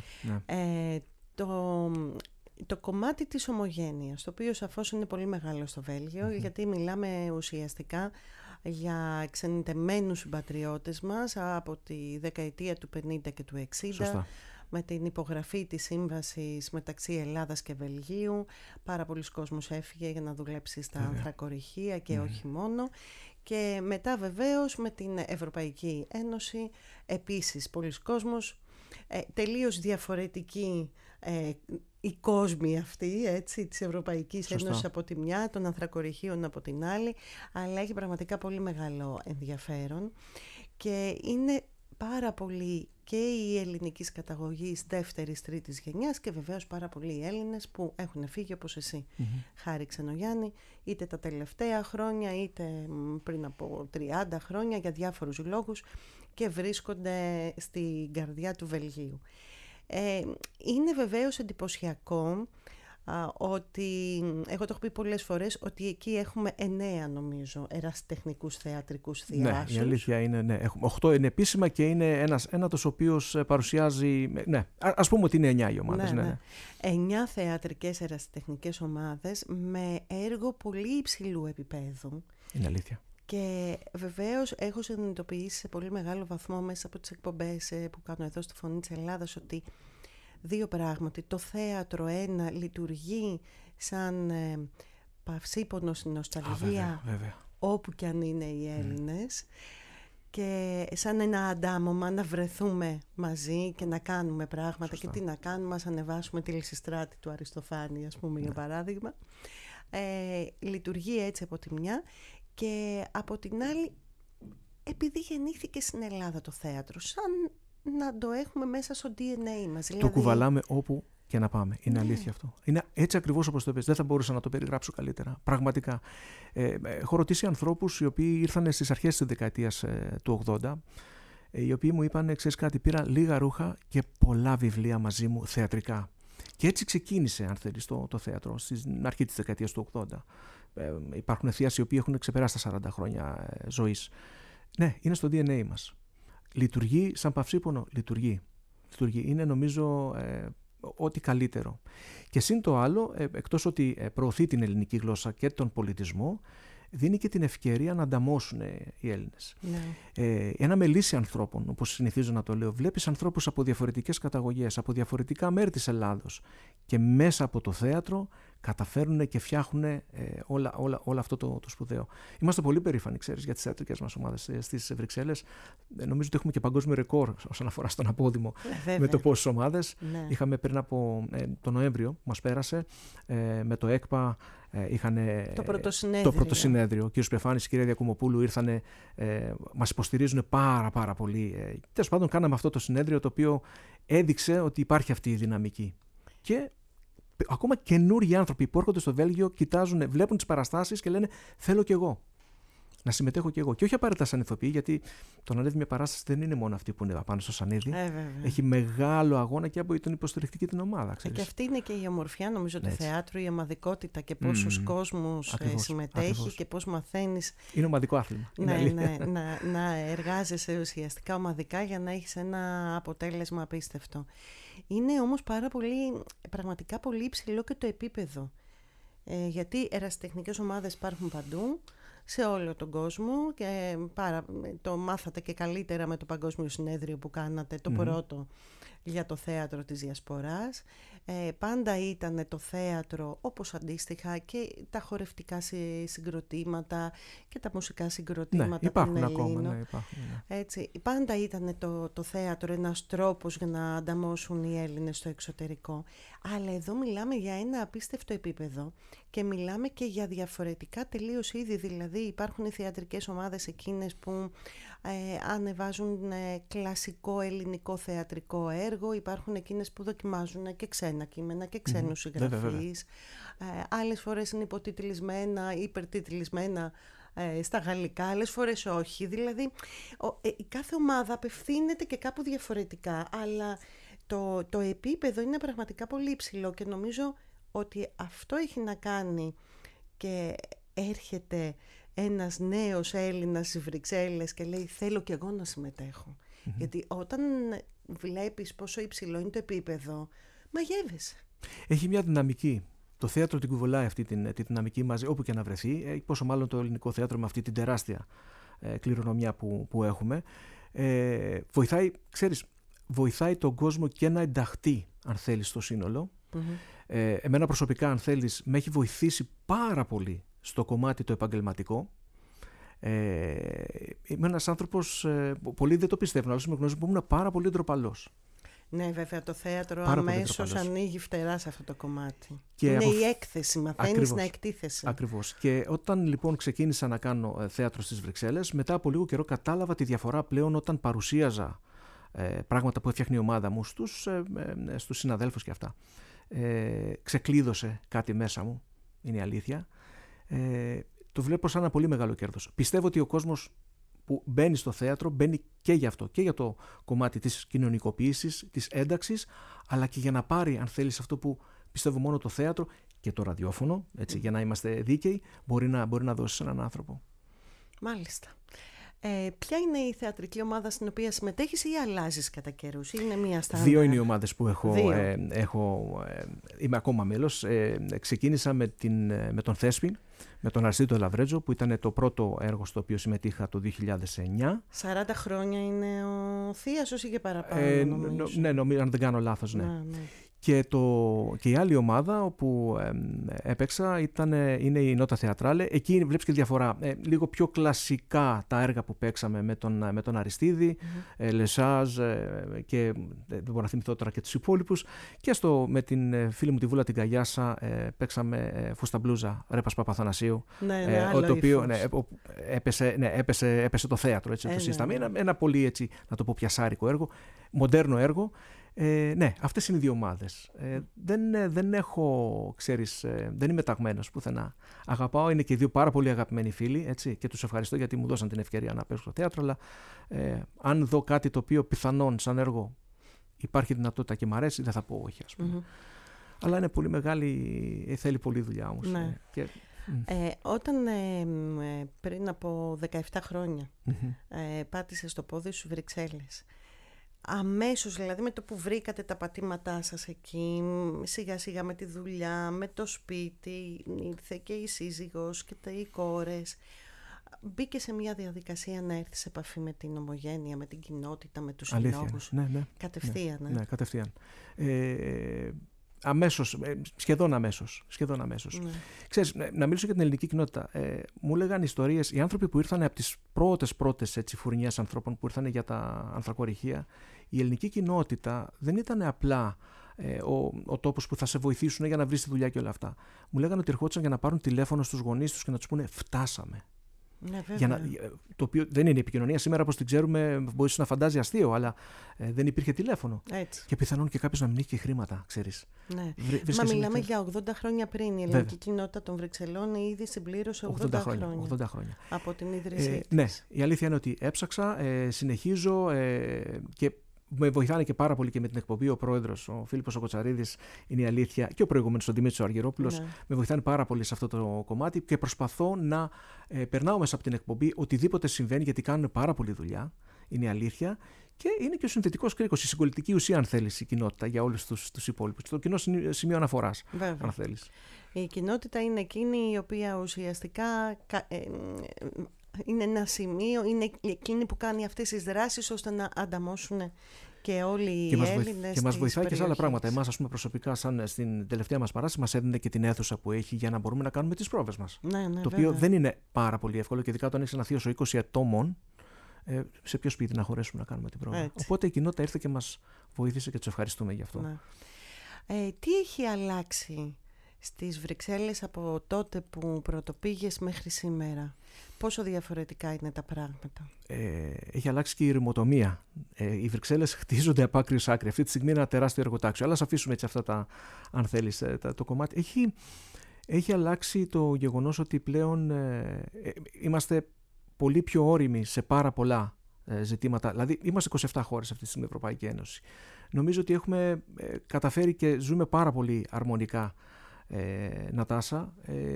Το κομμάτι της ομογένειας, το οποίο σαφώς είναι πολύ μεγάλο στο Βέλγιο, γιατί μιλάμε ουσιαστικά για εξενιτεμένους συμπατριώτες μας από τη δεκαετία του 50 και του 60. Σωστά. Με την υπογραφή της σύμβασης μεταξύ Ελλάδας και Βελγίου. Πάρα πολλοί κόσμος έφυγε για να δουλέψει στα ανθρακοριχεία και όχι μόνο. Και μετά βεβαίως με την Ευρωπαϊκή Ένωση επίσης πολλοί κόσμος, τελείως διαφορετική η κόσμη αυτή, έτσι, της Ευρωπαϊκής Ένωσης από τη μια, των ανθρακοριχείων από την άλλη, αλλά έχει πραγματικά πολύ μεγάλο ενδιαφέρον και είναι πάρα πολύ και οι ελληνικής καταγωγής δεύτερης, τρίτης γενιάς και βεβαίως πάρα πολλοί οι Έλληνες που έχουν φύγει όπως εσύ. Χάρη Ξενογιάννη, είτε τα τελευταία χρόνια είτε πριν από 30 χρόνια για διάφορους λόγους και βρίσκονται στην καρδιά του Βελγίου. Είναι βεβαίως εντυπωσιακό ότι, εγώ το έχω πει πολλές φορές, ότι εκεί έχουμε 9 νομίζω ερασιτεχνικούς θεατρικούς θειάσους. Ναι, η αλήθεια είναι, έχουμε 8 είναι επίσημα και είναι ένας ο οποίος παρουσιάζει, ας πούμε ότι είναι 9 οι ομάδες. Ναι. 9 θεατρικές ερασιτεχνικές ομάδες με έργο πολύ υψηλού επίπεδου. Είναι αλήθεια. Και βεβαίως έχω συνειδητοποιήσει σε πολύ μεγάλο βαθμό μέσα από τις εκπομπές που κάνω εδώ στη Φωνή της Ελλάδας ότι δύο πράγματι. Το θέατρο λειτουργεί σαν παυσίπονο στην νοσταλγία όπου κι αν είναι οι Έλληνες και σαν ένα αντάμωμα να βρεθούμε μαζί και να κάνουμε πράγματα. Σωστά. Και τι να κάνουμε, ας ανεβάσουμε τη Λυσιστράτη του Αριστοφάνη, ας πούμε, για παράδειγμα. Λειτουργεί έτσι από τη μια και από την άλλη επειδή γεννήθηκε στην Ελλάδα το θέατρο σαν να το έχουμε μέσα στο DNA μας. Το κουβαλάμε όπου και να πάμε. Είναι αλήθεια αυτό. Είναι έτσι ακριβώς όπως το είπες. Δεν θα μπορούσα να το περιγράψω καλύτερα. Πραγματικά. Έχω ρωτήσει ανθρώπους οι οποίοι ήρθαν στις αρχές της δεκαετίας του 80, οι οποίοι μου είπαν, ξέρεις κάτι, πήρα λίγα ρούχα και πολλά βιβλία μαζί μου θεατρικά. Και έτσι ξεκίνησε, αν θέλεις, το θέατρο στην αρχή της δεκαετίας του 80. Υπάρχουν θείασοι οι οποίοι έχουν ξεπεράσει τα 40 χρόνια ζωής. Ναι, είναι στο DNA μας. Λειτουργεί σαν παυσίπονο, λειτουργεί. Είναι νομίζω ό,τι καλύτερο. Και συν το άλλο, εκτός ότι προωθεί την ελληνική γλώσσα και τον πολιτισμό, δίνει και την ευκαιρία να ανταμώσουν οι Έλληνες. Ναι. Ένα μελίσι ανθρώπων, όπως συνηθίζω να το λέω, βλέπεις ανθρώπους από διαφορετικές καταγωγές, από διαφορετικά μέρη της Ελλάδος και μέσα από το θέατρο καταφέρουν και φτιάχνουν όλο αυτό το σπουδαίο. Είμαστε πολύ περήφανοι, ξέρεις, για τις θεατρικές μας ομάδες στις Βρυξέλλες. Νομίζω ότι έχουμε και παγκόσμιο ρεκόρ όσον αφορά στον απόδημο με το πόσες ομάδες. Ναι. Είχαμε πριν από τον Νοέμβριο που μας πέρασε με το ΕΚΠΑ. Είχαν το πρώτο συνέδριο. Ο κ. Σπεφάνης και η κυρία Διακουμοπούλου ήρθανε, μας υποστηρίζουν πάρα πολύ. Τέλος πάντων, κάναμε αυτό το συνέδριο το οποίο έδειξε ότι υπάρχει αυτή η δυναμική. Και ακόμα καινούργιοι άνθρωποι που έρχονται στο Βέλγιο κοιτάζουν, βλέπουν τις παραστάσεις και λένε θέλω κι εγώ. Να συμμετέχω κι εγώ. Και όχι απαραίτητα σαν ηθοποιοί, γιατί το να ανέβει μια παράσταση δεν είναι μόνο αυτή που είναι απάνω στο σανίδι. Έχει μεγάλο αγώνα και από την υποστηρικτική την ομάδα. Ξέρεις. Και αυτή είναι και η ομορφιά, νομίζω, του θεάτρου, η ομαδικότητα και πόσους κόσμους συμμετέχει και πώς μαθαίνεις. Είναι ομαδικό άθλημα. Να εργάζεσαι ουσιαστικά ομαδικά για να έχεις ένα αποτέλεσμα απίστευτο. Είναι όμως πραγματικά πολύ υψηλό και το επίπεδο. Γιατί ερασιτεχνικές ομάδες υπάρχουν παντού. σε όλο τον κόσμο και το μάθατε και καλύτερα με το Παγκόσμιο Συνέδριο που κάνατε, το πρώτο για το θέατρο της Διασποράς. Πάντα ήταν το θέατρο, όπως αντίστοιχα και τα χορευτικά συγκροτήματα και τα μουσικά συγκροτήματα υπάρχουν ακόμα, υπάρχουν. Έτσι, πάντα ήταν το θέατρο ένας τρόπος για να ανταμώσουν οι Έλληνες στο εξωτερικό. Αλλά εδώ μιλάμε για ένα απίστευτο επίπεδο και μιλάμε και για διαφορετικά τελείως είδη. Δηλαδή υπάρχουν οι θεατρικές ομάδες εκείνες που ανεβάζουν κλασικό ελληνικό θεατρικό έργο, υπάρχουν εκείνες που δοκιμάζουν και ξένα κείμενα και ξένους συγγραφείς, άλλες φορές είναι υποτιτλισμένα, υπερτιτλισμένα στα γαλλικά, άλλες φορές όχι. Δηλαδή η κάθε ομάδα απευθύνεται και κάπου διαφορετικά, αλλά το επίπεδο είναι πραγματικά πολύ υψηλό και νομίζω ότι αυτό έχει να κάνει και έρχεται ένας νέος Έλληνας στις Βρυξέλλες και λέει θέλω κι εγώ να συμμετέχω. Γιατί όταν βλέπεις πόσο υψηλό είναι το επίπεδο, μαγεύεσαι. Έχει μια δυναμική. Το θέατρο την κουβολάει αυτή τη δυναμική μαζί όπου και να βρεθεί, πόσο μάλλον το ελληνικό θέατρο με αυτή την τεράστια κληρονομιά που έχουμε. Βοηθάει τον κόσμο και να ενταχθεί, αν θέλεις, στο σύνολο. Εμένα προσωπικά, αν θέλεις, με έχει βοηθήσει πάρα πολύ στο κομμάτι το επαγγελματικό. Είμαι ένας άνθρωπος, πολλοί δεν το πιστεύουν, αλλά με γνωρίζουν που ήμουν πάρα πολύ ντροπαλός. Ναι, βέβαια, το θέατρο αμέσως ανοίγει φτερά σε αυτό το κομμάτι. Και είναι η έκθεση, μαθαίνεις να εκτίθεσαι. Ακριβώς. Και όταν λοιπόν ξεκίνησα να κάνω θέατρο στις Βρυξέλλες, μετά από λίγο καιρό κατάλαβα τη διαφορά πλέον όταν παρουσίαζα πράγματα που έφτιαχνε η ομάδα μου στους συναδέλφους και αυτά. Ξεκλείδωσε κάτι μέσα μου, είναι η αλήθεια. Το βλέπω σαν ένα πολύ μεγάλο κέρδος. Πιστεύω ότι ο κόσμος που μπαίνει στο θέατρο μπαίνει και για αυτό, και για το κομμάτι της κοινωνικοποίησης, της ένταξης, αλλά και για να πάρει, αν θέλεις, αυτό που πιστεύω μόνο το θέατρο και το ραδιόφωνο, έτσι, για να είμαστε δίκαιοι, μπορεί να δώσει σε έναν άνθρωπο. Μάλιστα. Ποια είναι η θεατρική ομάδα στην οποία συμμετέχεις ή αλλάζεις κατά καιρούς, ή είναι μία στάνταρ? Δύο είναι οι ομάδες που είμαι ακόμα μέλος. Ξεκίνησα με τον Θέσπη, με τον Αριστείδη τον Λαβρέτζο, που ήταν το πρώτο έργο στο οποίο συμμετείχα το 2009. 40 χρόνια είναι ο Θίασος ή και παραπάνω? Ναι, νομίζω, αν δεν κάνω λάθος, ναι. Και η άλλη ομάδα όπου έπαιξα είναι η Νότα Θεατράλε. Εκεί βλέπεις και διαφορά. Λίγο πιο κλασικά τα έργα που παίξαμε με τον Αριστείδη, Λεσάζ και δεν μπορώ να θυμηθώ τώρα και τους υπόλοιπους. Και με την φίλη μου τη Βούλα την Καγιάσα παίξαμε Φούστα Μπλούζα Ρέπας Παπαθανασίου. Το οποίο έπεσε το θέατρο, έτσι, το σύστημα. Ένα πολύ, έτσι, να το πω, πιασάρικο έργο, μοντέρνο έργο. Ναι, αυτές είναι οι δύο ομάδες. Δεν έχω, ξέρεις, δεν είμαι ταγμένος πουθενά. Αγαπάω, είναι και δύο πάρα πολύ αγαπημένοι φίλοι, έτσι, και τους ευχαριστώ γιατί μου δώσαν την ευκαιρία να παίξω στο θέατρο, αλλά αν δω κάτι το οποίο πιθανόν σαν έργο υπάρχει δυνατότητα και μ' αρέσει, δεν θα πω όχι, ας πούμε. Αλλά είναι πολύ μεγάλη, θέλει πολλή δουλειά όμως. Ναι. Όταν πριν από 17 χρόνια πάτησες το πόδι σου Βρυξέλλες, αμέσως, δηλαδή με το που βρήκατε τα πατήματά σας εκεί, σιγά σιγά με τη δουλειά, με το σπίτι, ήρθε και η σύζυγος και οι κόρες, μπήκε σε μια διαδικασία να έρθει σε επαφή με την ομογένεια, με την κοινότητα, με τους συλλόγους? Ναι. Κατευθείαν. Ναι, κατευθείαν. Αμέσως, σχεδόν αμέσως. Ναι. Ξέρεις, να μιλήσω για την ελληνική κοινότητα. Μου έλεγαν ιστορίες, οι άνθρωποι που ήρθαν από τις πρώτες έτσι, φουρνιές ανθρώπων που ήρθαν για τα ανθρακορυχεία, η ελληνική κοινότητα δεν ήταν απλά ο τόπος που θα σε βοηθήσουν για να βρεις τη δουλειά και όλα αυτά. Μου λέγανε ότι ερχόντουσαν για να πάρουν τηλέφωνο στους γονείς τους και να τους πούνε φτάσαμε. Ναι, το οποίο δεν είναι η επικοινωνία σήμερα, όπως την ξέρουμε, μπορείς να φαντάζει αστείο, αλλά δεν υπήρχε τηλέφωνο. Έτσι. Και πιθανόν και κάποιος να μην είχε και χρήματα, ξέρεις. Ναι. Μα μιλάμε για 80 χρόνια πριν. Η ελληνική κοινότητα των Βρυξελών ήδη συμπλήρωσε 80 χρόνια. Από την ίδρυσή της. Ναι, η αλήθεια είναι ότι έψαξα, συνεχίζω και με βοηθάνε και πάρα πολύ και με την εκπομπή. Ο πρόεδρος, ο Φίλιππος ο Κοτσαρίδης, είναι η αλήθεια, και ο προηγούμενος, ο Δημήτρης ο Αργυρόπουλος, με βοηθάνε πάρα πολύ σε αυτό το κομμάτι και προσπαθώ να περνάω μέσα από την εκπομπή οτιδήποτε συμβαίνει, γιατί κάνουν πάρα πολύ δουλειά, είναι η αλήθεια, Και είναι και ο συνθετικός κρίκος, η συγκολητική ουσία, αν θέλεις, η κοινότητα για όλους τους υπόλοιπους. Το κοινό σημείο αναφοράς, αν θέλεις. Η κοινότητα είναι εκείνη η οποία ουσιαστικά είναι ένα σημείο, είναι εκείνη που κάνει αυτές τις δράσεις ώστε να ανταμώσουν και όλοι οι Έλληνες. Και μας βοηθάει και σε άλλα πράγματα. Εμάς, ας πούμε, προσωπικά, σαν στην τελευταία μας παράσταση, μας έδινε και την αίθουσα που έχει για να μπορούμε να κάνουμε τις πρόβες μας. Ναι, το οποίο δεν είναι πάρα πολύ εύκολο, και ειδικά όταν έχεις ένα θείοσο 20 ατόμων, σε ποιο σπίτι να χωρέσουμε να κάνουμε την πρόβα. Έτσι. Οπότε η κοινότητα ήρθε και μας βοήθησε και τους ευχαριστούμε γι' αυτό. Ναι. Τι έχει αλλάξει στις Βρυξέλλες από τότε που πρωτοπήγες μέχρι σήμερα? Πόσο διαφορετικά είναι τα πράγματα? Έχει αλλάξει και η ρημοτομία. Οι Βρυξέλλες χτίζονται από άκρη ως άκρη. Αυτή τη στιγμή είναι ένα τεράστιο εργοτάξιο. Αλλά ας αφήσουμε έτσι αυτά τα, αν θέλεις, το κομμάτι. Έχει αλλάξει το γεγονός ότι πλέον είμαστε πολύ πιο όριμοι σε πάρα πολλά ζητήματα. Δηλαδή, είμαστε 27 χώρες αυτή τη στιγμή, Ευρωπαϊκή Ένωση. Νομίζω ότι έχουμε καταφέρει και ζούμε πάρα πολύ αρμονικά, Νατάσα.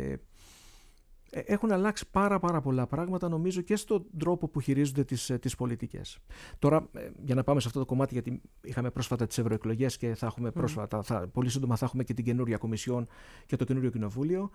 Έχουν αλλάξει πάρα πολλά πράγματα, νομίζω, και στον τρόπο που χειρίζονται τις πολιτικές. Τώρα, για να πάμε σε αυτό το κομμάτι, γιατί είχαμε πρόσφατα τις ευρωεκλογές και θα έχουμε πολύ σύντομα θα έχουμε και την καινούρια Κομισιόν και το καινούριο Κοινοβούλιο.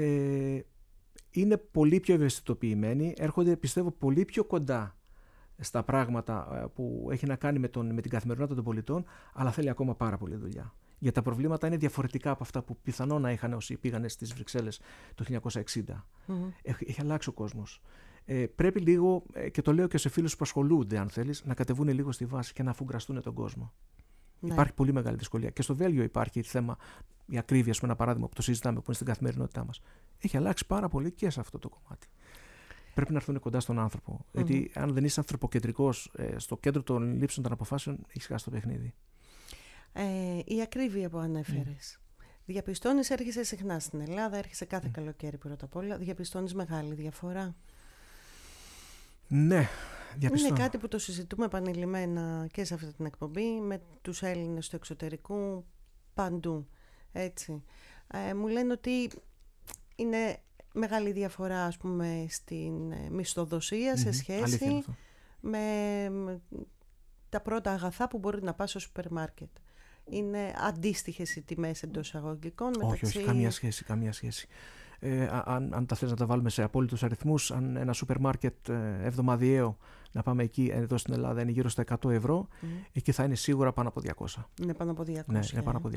Είναι πολύ πιο ευαισθητοποιημένοι, έρχονται, πιστεύω, πολύ πιο κοντά στα πράγματα που έχει να κάνει με την καθημερινότητα των πολιτών, αλλά θέλει ακόμα πάρα πολύ δουλειά. Γιατί τα προβλήματα είναι διαφορετικά από αυτά που πιθανόν να είχαν όσοι πήγανε στις Βρυξέλλες το 1960. Έχει αλλάξει ο κόσμος. Πρέπει λίγο, και το λέω και σε φίλους που ασχολούνται, αν θέλεις, να κατεβούν λίγο στη βάση και να αφουγκραστούν τον κόσμο. Ναι. Υπάρχει πολύ μεγάλη δυσκολία. Και στο Βέλγιο υπάρχει θέμα, η ακρίβεια, ένα παράδειγμα που το συζητάμε, που είναι στην καθημερινότητά μας. Έχει αλλάξει πάρα πολύ και σε αυτό το κομμάτι. Πρέπει να έρθουν κοντά στον άνθρωπο. Γιατί αν δεν είσαι ανθρωποκεντρικός, στο κέντρο των λήψεων των αποφάσεων, έχεις χάσει το παιχνίδι. Η ακρίβεια που ανέφερες. Διαπιστώνεις, έρχεσαι συχνά στην Ελλάδα, έρχεσαι κάθε καλοκαίρι πρώτα απ' όλα. Διαπιστώνεις μεγάλη διαφορά? Ναι, διαπιστώνω. Είναι κάτι που το συζητούμε επανειλημμένα και σε αυτή την εκπομπή με τους Έλληνες του εξωτερικού παντού. Έτσι. Μου λένε ότι είναι μεγάλη διαφορά, ας πούμε, στην μισθοδοσία σε σχέση με τα πρώτα αγαθά που μπορεί να πας στο σούπερ μάρκετ. Είναι αντίστοιχες οι τιμές εντός εισαγωγικών μεταξύ... Όχι, καμία σχέση. Αν τα θες να τα βάλουμε σε απόλυτους αριθμούς, αν ένα σούπερ μάρκετ εβδομαδιαίο, να πάμε εκεί, εδώ στην Ελλάδα, είναι γύρω στα 100 ευρώ, εκεί θα είναι σίγουρα πάνω από 200. Είναι πάνω από 200. Ναι, είναι πάνω από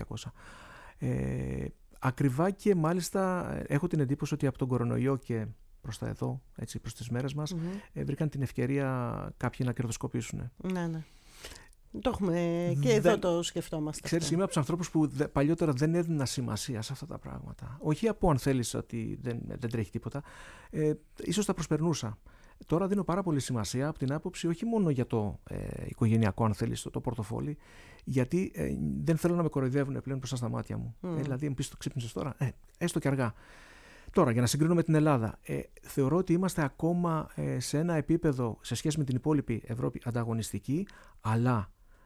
200. Ακριβά, και μάλιστα έχω την εντύπωση ότι από τον κορονοϊό και προς τα εδώ, έτσι, προς τις μέρες μας, βρήκαν την ευκαιρία κάποιοι να κερδοσκοπήσουν. Ναι. Το έχουμε και εδώ το σκεφτόμαστε. Ξέρεις, είμαι από τους ανθρώπους που παλιότερα δεν έδινα σημασία σε αυτά τα πράγματα. Όχι από αν θέλεις ότι δεν τρέχει τίποτα. Ίσως τα προσπερνούσα. Τώρα δίνω πάρα πολύ σημασία από την άποψη όχι μόνο για το οικογενειακό, αν θέλεις, το πορτοφόλι, γιατί δεν θέλω να με κοροϊδεύουν πλέον μπροστά στα μάτια μου. Δηλαδή, μου πεις, το ξύπνησες τώρα, έστω και αργά. Τώρα, για να συγκρίνουμε την Ελλάδα, θεωρώ ότι είμαστε ακόμα σε ένα επίπεδο σε σχέση με την υπόλοιπη Ευρώπη ανταγωνιστική, αλλά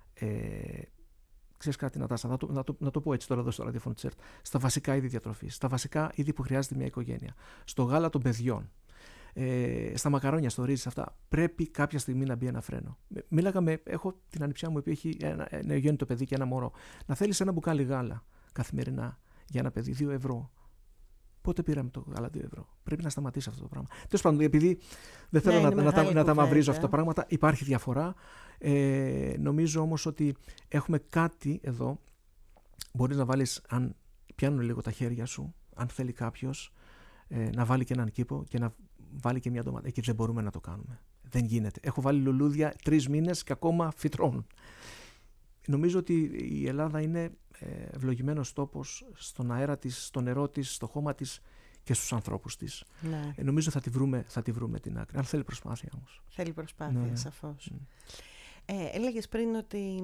ξέρεις κάτι, Νατάσα, να το πω έτσι τώρα εδώ στο ραδιόφωνο της ΕΡΤ, στα βασικά είδη διατροφής, στα βασικά είδη που χρειάζεται μια οικογένεια, στο γάλα των παιδιών, στα μακαρόνια, στο ρύζι, αυτά, πρέπει κάποια στιγμή να μπει ένα φρένο. Έχω την ανιψιά μου που έχει ένα νεογέννητο παιδί και ένα μωρό. Να θέλεις ένα μπουκάλι γάλα καθημερινά για ένα παιδί, 2 ευρώ. Πότε πήραμε το γάλα 2 ευρώ? Πρέπει να σταματήσει αυτό το πράγμα. Τέλος πάντων, επειδή δεν θέλω να τα μαυρίζω αυτά τα πράγματα, υπάρχει διαφορά. Νομίζω όμως ότι έχουμε κάτι εδώ. Μπορείς να βάλεις, αν πιάνουν λίγο τα χέρια σου, αν θέλει κάποιος, να βάλει και έναν κήπο και να βάλει και μια ντομάτα. Εκεί δεν μπορούμε να το κάνουμε. Δεν γίνεται. Έχω βάλει λουλούδια 3 μήνες και ακόμα φυτρώνουν. Νομίζω ότι η Ελλάδα είναι ευλογημένος τόπος στον αέρα της, στο νερό της, στο χώμα της και στους ανθρώπους της. Ναι. Νομίζω θα τη βρούμε την άκρη. Αν θέλει προσπάθεια όμως. Θέλει προσπάθεια, σαφώς. Έλεγες πριν ότι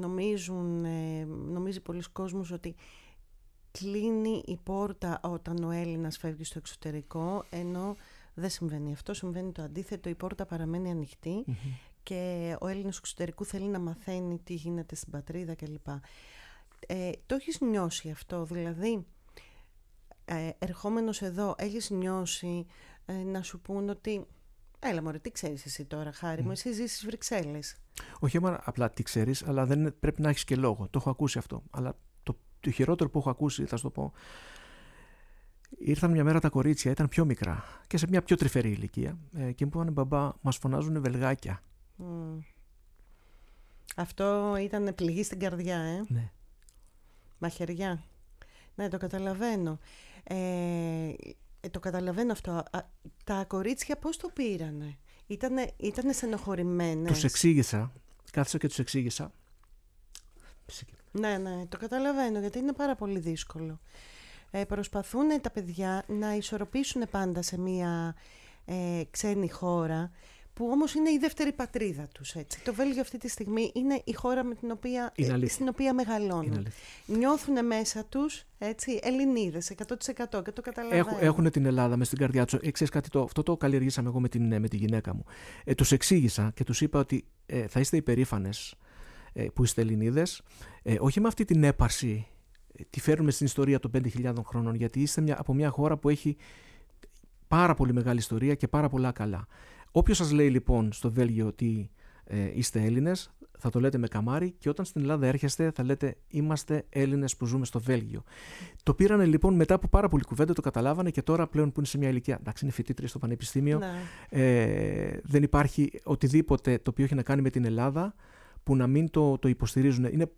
νομίζει πολλοί κόσμος ότι κλείνει η πόρτα όταν ο Έλληνας φεύγει στο εξωτερικό, ενώ δεν συμβαίνει αυτό, συμβαίνει το αντίθετο, η πόρτα παραμένει ανοιχτή και ο Έλληνας εξωτερικού θέλει να μαθαίνει τι γίνεται στην πατρίδα κλπ. Το έχεις νιώσει αυτό, δηλαδή ερχόμενος εδώ έχεις νιώσει να σου πούν ότι Έλα μωρέ, τι ξέρεις εσύ τώρα, Χάρη μου, εσύ ζεις στις Βρυξέλλες. Όχι απλά τι ξέρεις, αλλά δεν πρέπει να έχεις και λόγο. Το έχω ακούσει αυτό. Αλλά το χειρότερο που έχω ακούσει, θα σου το πω, ήρθαν μια μέρα τα κορίτσια, ήταν πιο μικρά και σε μια πιο τρυφερή ηλικία και μου είπαν, μπαμπά, μας φωνάζουν βελγάκια. Αυτό ήταν πληγή στην καρδιά, Ναι. Μαχαιριά. Ναι, το καταλαβαίνω. Το καταλαβαίνω αυτό. Τα κορίτσια πώς το πήρανε? Ήτανε στενοχωρημένες? Τους εξήγησα. Κάθισα και τους εξήγησα. Ναι, το καταλαβαίνω, γιατί είναι πάρα πολύ δύσκολο. Προσπαθούν τα παιδιά να ισορροπήσουν πάντα σε μια ξένη χώρα, που όμως είναι η δεύτερη πατρίδα τους. Έτσι. Το Βέλγιο αυτή τη στιγμή είναι η χώρα με την στην οποία μεγαλώνουν. Νιώθουν μέσα τους Ελληνίδες 100% και το καταλαβαίνω. Έχουν την Ελλάδα μες στην καρδιά τους. Ξέρεις κάτι, αυτό το καλλιεργήσαμε εγώ με τη γυναίκα μου. Τους εξήγησα και τους είπα ότι θα είστε υπερήφανες που είστε Ελληνίδες, όχι με αυτή την έπαρση, τη φέρνουμε στην ιστορία των 5.000 χρόνων, γιατί είστε από μια χώρα που έχει πάρα πολύ μεγάλη ιστορία και πάρα πολλά καλά. Όποιος σας λέει λοιπόν στο Βέλγιο ότι είστε Έλληνες, θα το λέτε με καμάρι, και όταν στην Ελλάδα έρχεστε θα λέτε είμαστε Έλληνες που ζούμε στο Βέλγιο. Το πήρανε λοιπόν μετά από πάρα πολύ κουβέντα, το καταλάβανε, και τώρα πλέον που είναι σε μια ηλικία, εντάξει, είναι φοιτήτρια στο πανεπιστήμιο, δεν υπάρχει οτιδήποτε το οποίο έχει να κάνει με την Ελλάδα που να μην το υποστηρίζουν.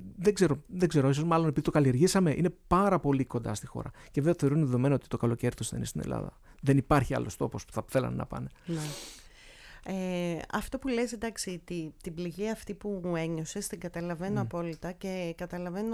Δεν ξέρω, ίσως μάλλον επειδή το καλλιεργήσαμε, είναι πάρα πολύ κοντά στη χώρα. Και βέβαια θεωρούν δεδομένο ότι το καλοκαίρι τους θα είναι στην Ελλάδα. Δεν υπάρχει άλλος τόπος που θα θέλανε να πάνε. Ναι. Αυτό που λες, εντάξει, την πληγή αυτή που μου ένιωσες, την καταλαβαίνω απόλυτα, και καταλαβαίνω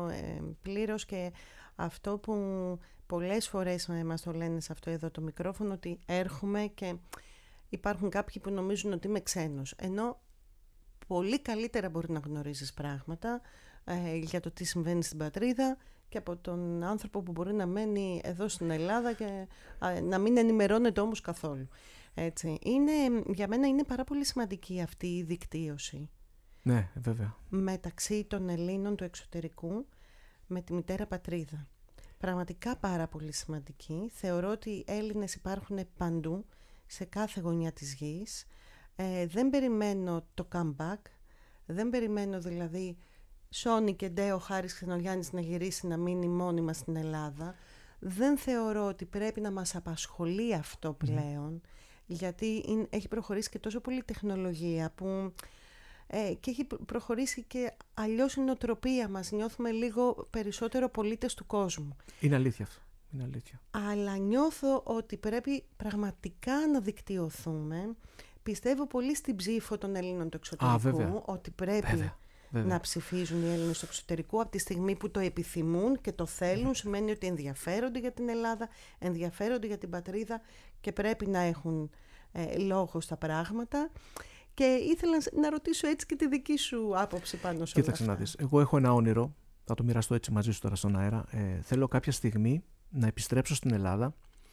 πλήρως και αυτό που πολλές φορές μας το λένε σε αυτό εδώ το μικρόφωνο, ότι έρχομαι και υπάρχουν κάποιοι που νομίζουν ότι είμαι ξένος. Ενώ πολύ καλύτερα μπορεί να γνωρίζεις πράγματα για το τι συμβαίνει στην πατρίδα και από τον άνθρωπο που μπορεί να μένει εδώ στην Ελλάδα και να μην ενημερώνεται όμως καθόλου. Έτσι. Για μένα είναι πάρα πολύ σημαντική αυτή η δικτύωση. Ναι, βέβαια. Μεταξύ των Ελλήνων του εξωτερικού με τη μητέρα πατρίδα. Πραγματικά πάρα πολύ σημαντική. Θεωρώ ότι οι Έλληνες υπάρχουν παντού, σε κάθε γωνιά της γης. Δεν περιμένω το comeback, δεν περιμένω δηλαδή Σόνι και Ντέο Χάρης Ξενογιάννης να γυρίσει να μείνει μόνιμα στην Ελλάδα. Δεν θεωρώ ότι πρέπει να μας απασχολεί αυτό πλέον, γιατί έχει προχωρήσει και τόσο πολύ τεχνολογία που, και έχει προχωρήσει και αλλιώς η νοοτροπία μας. Νιώθουμε λίγο περισσότερο πολίτες του κόσμου. Είναι αλήθεια αυτό. Είναι αλήθεια. Αλλά νιώθω ότι πρέπει πραγματικά να δικτυωθούμε. Πιστεύω πολύ στην ψήφο των Ελλήνων του εξωτερικού, ότι πρέπει να ψηφίζουν οι Έλληνες του εξωτερικού από τη στιγμή που το επιθυμούν και το θέλουν. Σημαίνει ότι ενδιαφέρονται για την Ελλάδα, ενδιαφέρονται για την πατρίδα και πρέπει να έχουν λόγο στα πράγματα. Και ήθελα να ρωτήσω έτσι και τη δική σου άποψη πάνω σε όλα αυτά. Κοίταξε να δεις. Εγώ έχω ένα όνειρο, θα το μοιραστώ έτσι μαζί σου τώρα στον αέρα. Θέλω κάποια στιγμή να επιστρέψω στην Ελλάδα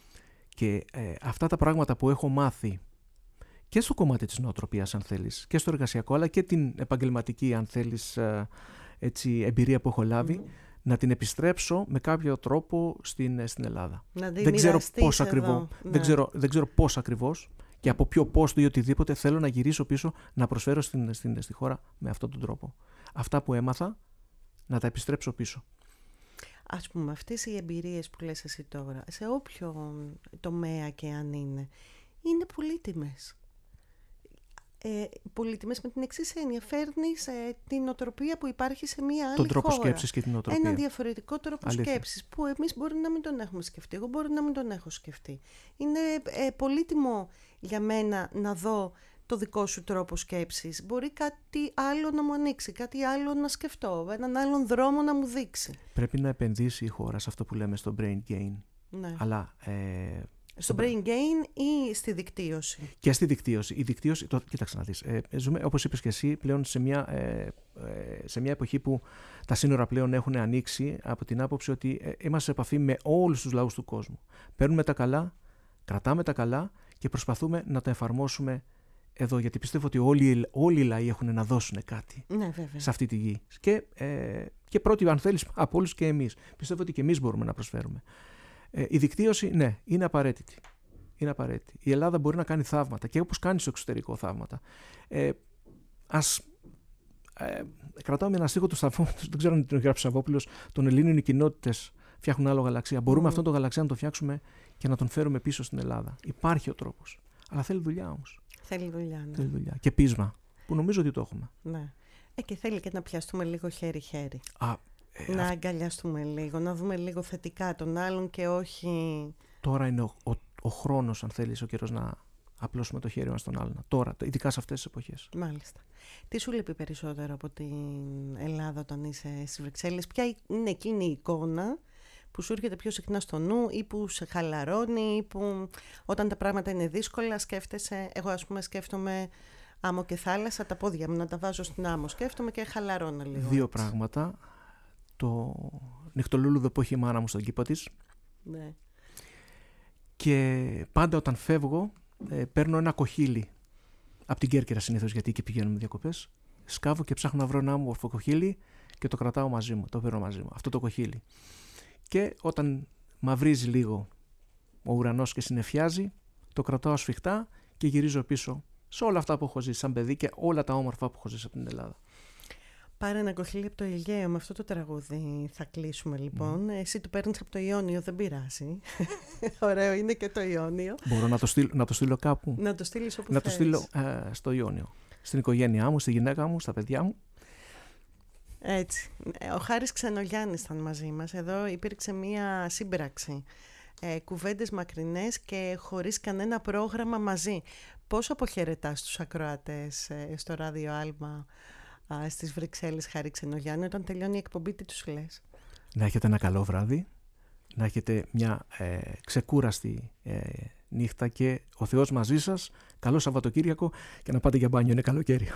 και αυτά τα πράγματα που έχω μάθει και στο κομμάτι της νοοτροπίας, αν θέλεις, και στο εργασιακό, αλλά και την επαγγελματική, αν θέλεις, εμπειρία που έχω λάβει, να την επιστρέψω με κάποιο τρόπο στην Ελλάδα. Δεν ξέρω πώς ακριβώς, δεν ξέρω πώς ακριβώς και από ποιο πόστο ή οτιδήποτε, θέλω να γυρίσω πίσω, να προσφέρω στη χώρα με αυτόν τον τρόπο. Αυτά που έμαθα, να τα επιστρέψω πίσω. Ας πούμε, αυτές οι εμπειρίες που λες εσύ τώρα, σε όποιο τομέα και αν είναι πολύτιμες. Πολύτιμες με την εξής έννοια. Φέρνεις την νοοτροπία που υπάρχει σε μια άλλη τον τρόπο χώρα. σκέψης και την νοοτροπία. Ένα διαφορετικό τρόπο σκέψης που εμείς μπορεί να μην τον έχουμε σκεφτεί. Εγώ μπορεί να μην τον έχω σκεφτεί. Είναι πολύτιμο για μένα να δω το δικό σου τρόπο σκέψης. Μπορεί κάτι άλλο να μου ανοίξει, κάτι άλλο να σκεφτώ, έναν άλλον δρόμο να μου δείξει. Πρέπει να επενδύσει η χώρα σε αυτό που λέμε στο brain gain. Ναι. Αλλά στο brain gain ή στη δικτύωση? Και στη δικτύωση. Η δικτύωση, κοίταξε να δεις. Ζούμε, όπως είπες και εσύ, πλέον σε μια εποχή που τα σύνορα πλέον έχουν ανοίξει, από την άποψη ότι είμαστε σε επαφή με όλους τους λαούς του κόσμου. Παίρνουμε τα καλά, κρατάμε τα καλά και προσπαθούμε να τα εφαρμόσουμε εδώ. Γιατί πιστεύω ότι όλοι οι λαοί έχουν να δώσουν κάτι, ναι, σε αυτή τη γη. Και πρώτοι, αν θέλεις, από όλους και εμείς. Πιστεύω ότι και εμείς μπορούμε να προσφέρουμε. Η δικτύωση, ναι, είναι απαραίτητη. Είναι απαραίτητη. Η Ελλάδα μπορεί να κάνει θαύματα και όπως κάνει στο εξωτερικό θαύματα. Κρατάω με ένα στίχο του Σταυρού, δεν ξέρω αν τον γράψει ο Σαββόπουλος, των Ελλήνων οι κοινότητες φτιάχνουν άλλο γαλαξία. Μπορούμε αυτόν τον γαλαξία να τον φτιάξουμε και να τον φέρουμε πίσω στην Ελλάδα. Υπάρχει ο τρόπος. Αλλά θέλει δουλειά όμως. Θέλει δουλειά, ναι. Θέλει δουλειά. Και πείσμα, που νομίζω ότι το έχουμε. Ναι. Και θέλει και να πιαστούμε λίγο χέρι-χέρι. Να αγκαλιαστούμε λίγο, να δούμε λίγο θετικά τον άλλον και όχι... Τώρα είναι ο χρόνος, αν θέλεις, ο καιρός να απλώσουμε το χέρι μας στον άλλον. Τώρα, ειδικά σε αυτές τις εποχές. Μάλιστα. Τι σου λείπει περισσότερο από την Ελλάδα όταν είσαι στις Βρυξέλλες? Ποια είναι εκείνη η εικόνα που σου έρχεται πιο συχνά στο νου ή που σε χαλαρώνει ή που όταν τα πράγματα είναι δύσκολα σκέφτεσαι? Εγώ ας πούμε σκέφτομαι άμμο και θάλασσα, τα πόδια μου να τα βάζω στην άμμο. Σκέφτομαι και χαλαρώνω λίγο. Δύο πράγματα. Το νυχτολούλουδο που έχει η μάνα μου στον κήπο της. Ναι. Και πάντα όταν φεύγω παίρνω ένα κοχύλι από την Κέρκυρα συνήθως, γιατί εκεί πηγαίνουμε διακοπές. Σκάβω και ψάχνω να βρω ένα όμορφο κοχύλι και το κρατάω μαζί μου, το παίρνω μαζί μου, αυτό το κοχύλι. Και όταν μαυρίζει λίγο ο ουρανός και συννεφιάζει, το κρατάω σφιχτά και γυρίζω πίσω σε όλα αυτά που έχω ζήσει σαν παιδί και όλα τα όμορφα που έχω ζήσει από την Ελλάδα. Πάρε ένα κοχύλι από το Αιγαίο, με αυτό το τραγούδι θα κλείσουμε λοιπόν. Εσύ το παίρνεις από το Ιόνιο, δεν πειράζει. Ωραίο είναι και το Ιόνιο. Μπορώ να το στείλω κάπου? Να το στείλεις όπου να θες. Το στείλω στο Ιόνιο, στην οικογένειά μου, στη γυναίκα μου, στα παιδιά μου. Έτσι. Ο Χάρης Ξενογιάννης ήταν μαζί μας. Εδώ υπήρξε μία σύμπραξη. Κουβέντες μακρινές και χωρίς κανένα πρόγραμμα μαζί. Πώς αποχαιρετάς τους ακροατές στο ράδιο Άλμα στις Βρυξέλλες, Χάρη Ξενογιάννη, όταν τελειώνει η εκπομπή, τι τους λες? Να έχετε ένα καλό βράδυ, να έχετε μια ξεκούραστη νύχτα και ο Θεός μαζί σας. Καλό Σαββατοκύριακο και να πάτε για μπάνιο, είναι καλοκαίρι.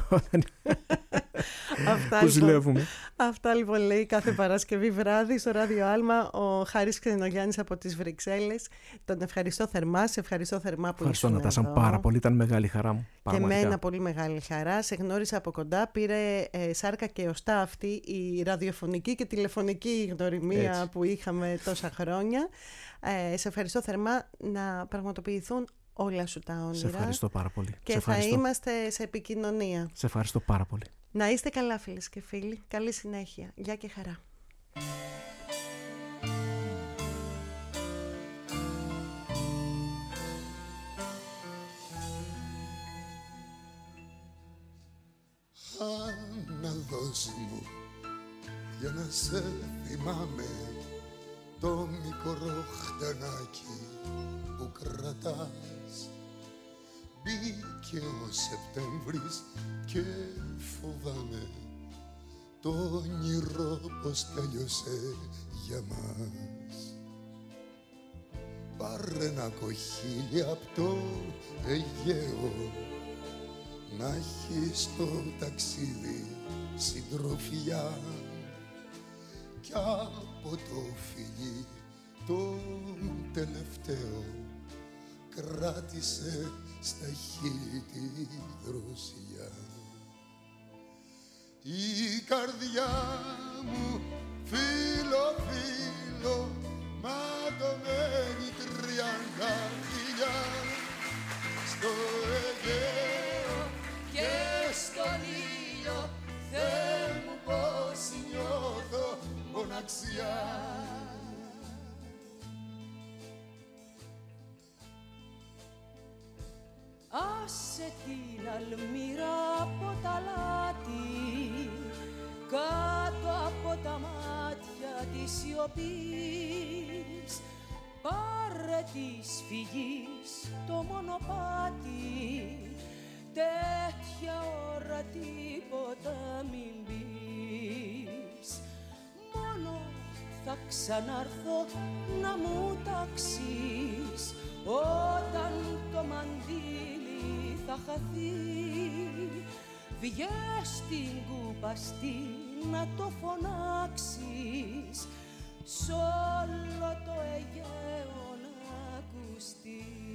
Που ζηλεύουμε. Αυτά λοιπόν λέει κάθε Παρασκευή βράδυ στο ράδιο Άλμα ο Χάρης Ξενογιάννης από τις Βρυξέλλες. Τον ευχαριστώ θερμά, σε ευχαριστώ θερμά που ήσουν εδώ. Ευχαριστώ Νατάσα, πάρα πολύ, ήταν μεγάλη χαρά μου. Και εμένα πολύ μεγάλη χαρά. Σε γνώρισα από κοντά, πήρε σάρκα και οστά αυτή η ραδιοφωνική και τηλεφωνική γνωριμία που είχαμε τόσα χρόνια. Σε ευχαριστώ θερμά, να πραγματοποιηθούν όλα σου τα όνειρα. Σε ευχαριστώ πάρα πολύ. Και θα είμαστε σε επικοινωνία. Σε ευχαριστώ πάρα πολύ. Να είστε καλά φίλες και φίλοι. Καλή συνέχεια. Γεια και χαρά. Αναδόση μου, για να σε θυμάμαι, το μικρό χτενάκι που κρατάς. Μπήκε ο Σεπτέμβρης και φοβάμαι το όνειρο πως τέλειωσε για μας. Πάρε ένα κοχύλι απ' το Αιγαίο, να έχεις στο ταξίδι συντροφιά, κι από το φιλί το τελευταίο κράτησε στα χείλη τη δροσιά. Η καρδιά μου φίλο φίλο ματωμένη 30 φιλιά στο Αιγαίο και στον ήλιο. Θεέ μου πως νιώθω μοναξιά. Άσε την αλμύρα από τα λάτι, κάτω από τα μάτια της σιωπής. Πάρε της φυγής το μονοπάτι, τέτοια ώρα τίποτα μην πεις. Μόνο θα ξανάρθω να μου ταξείς, όταν το μαντίλι θα χαθεί. Βγες στην κούπαστη να το φωνάξεις, σ' όλο το Αιγαίο να ακουστεί.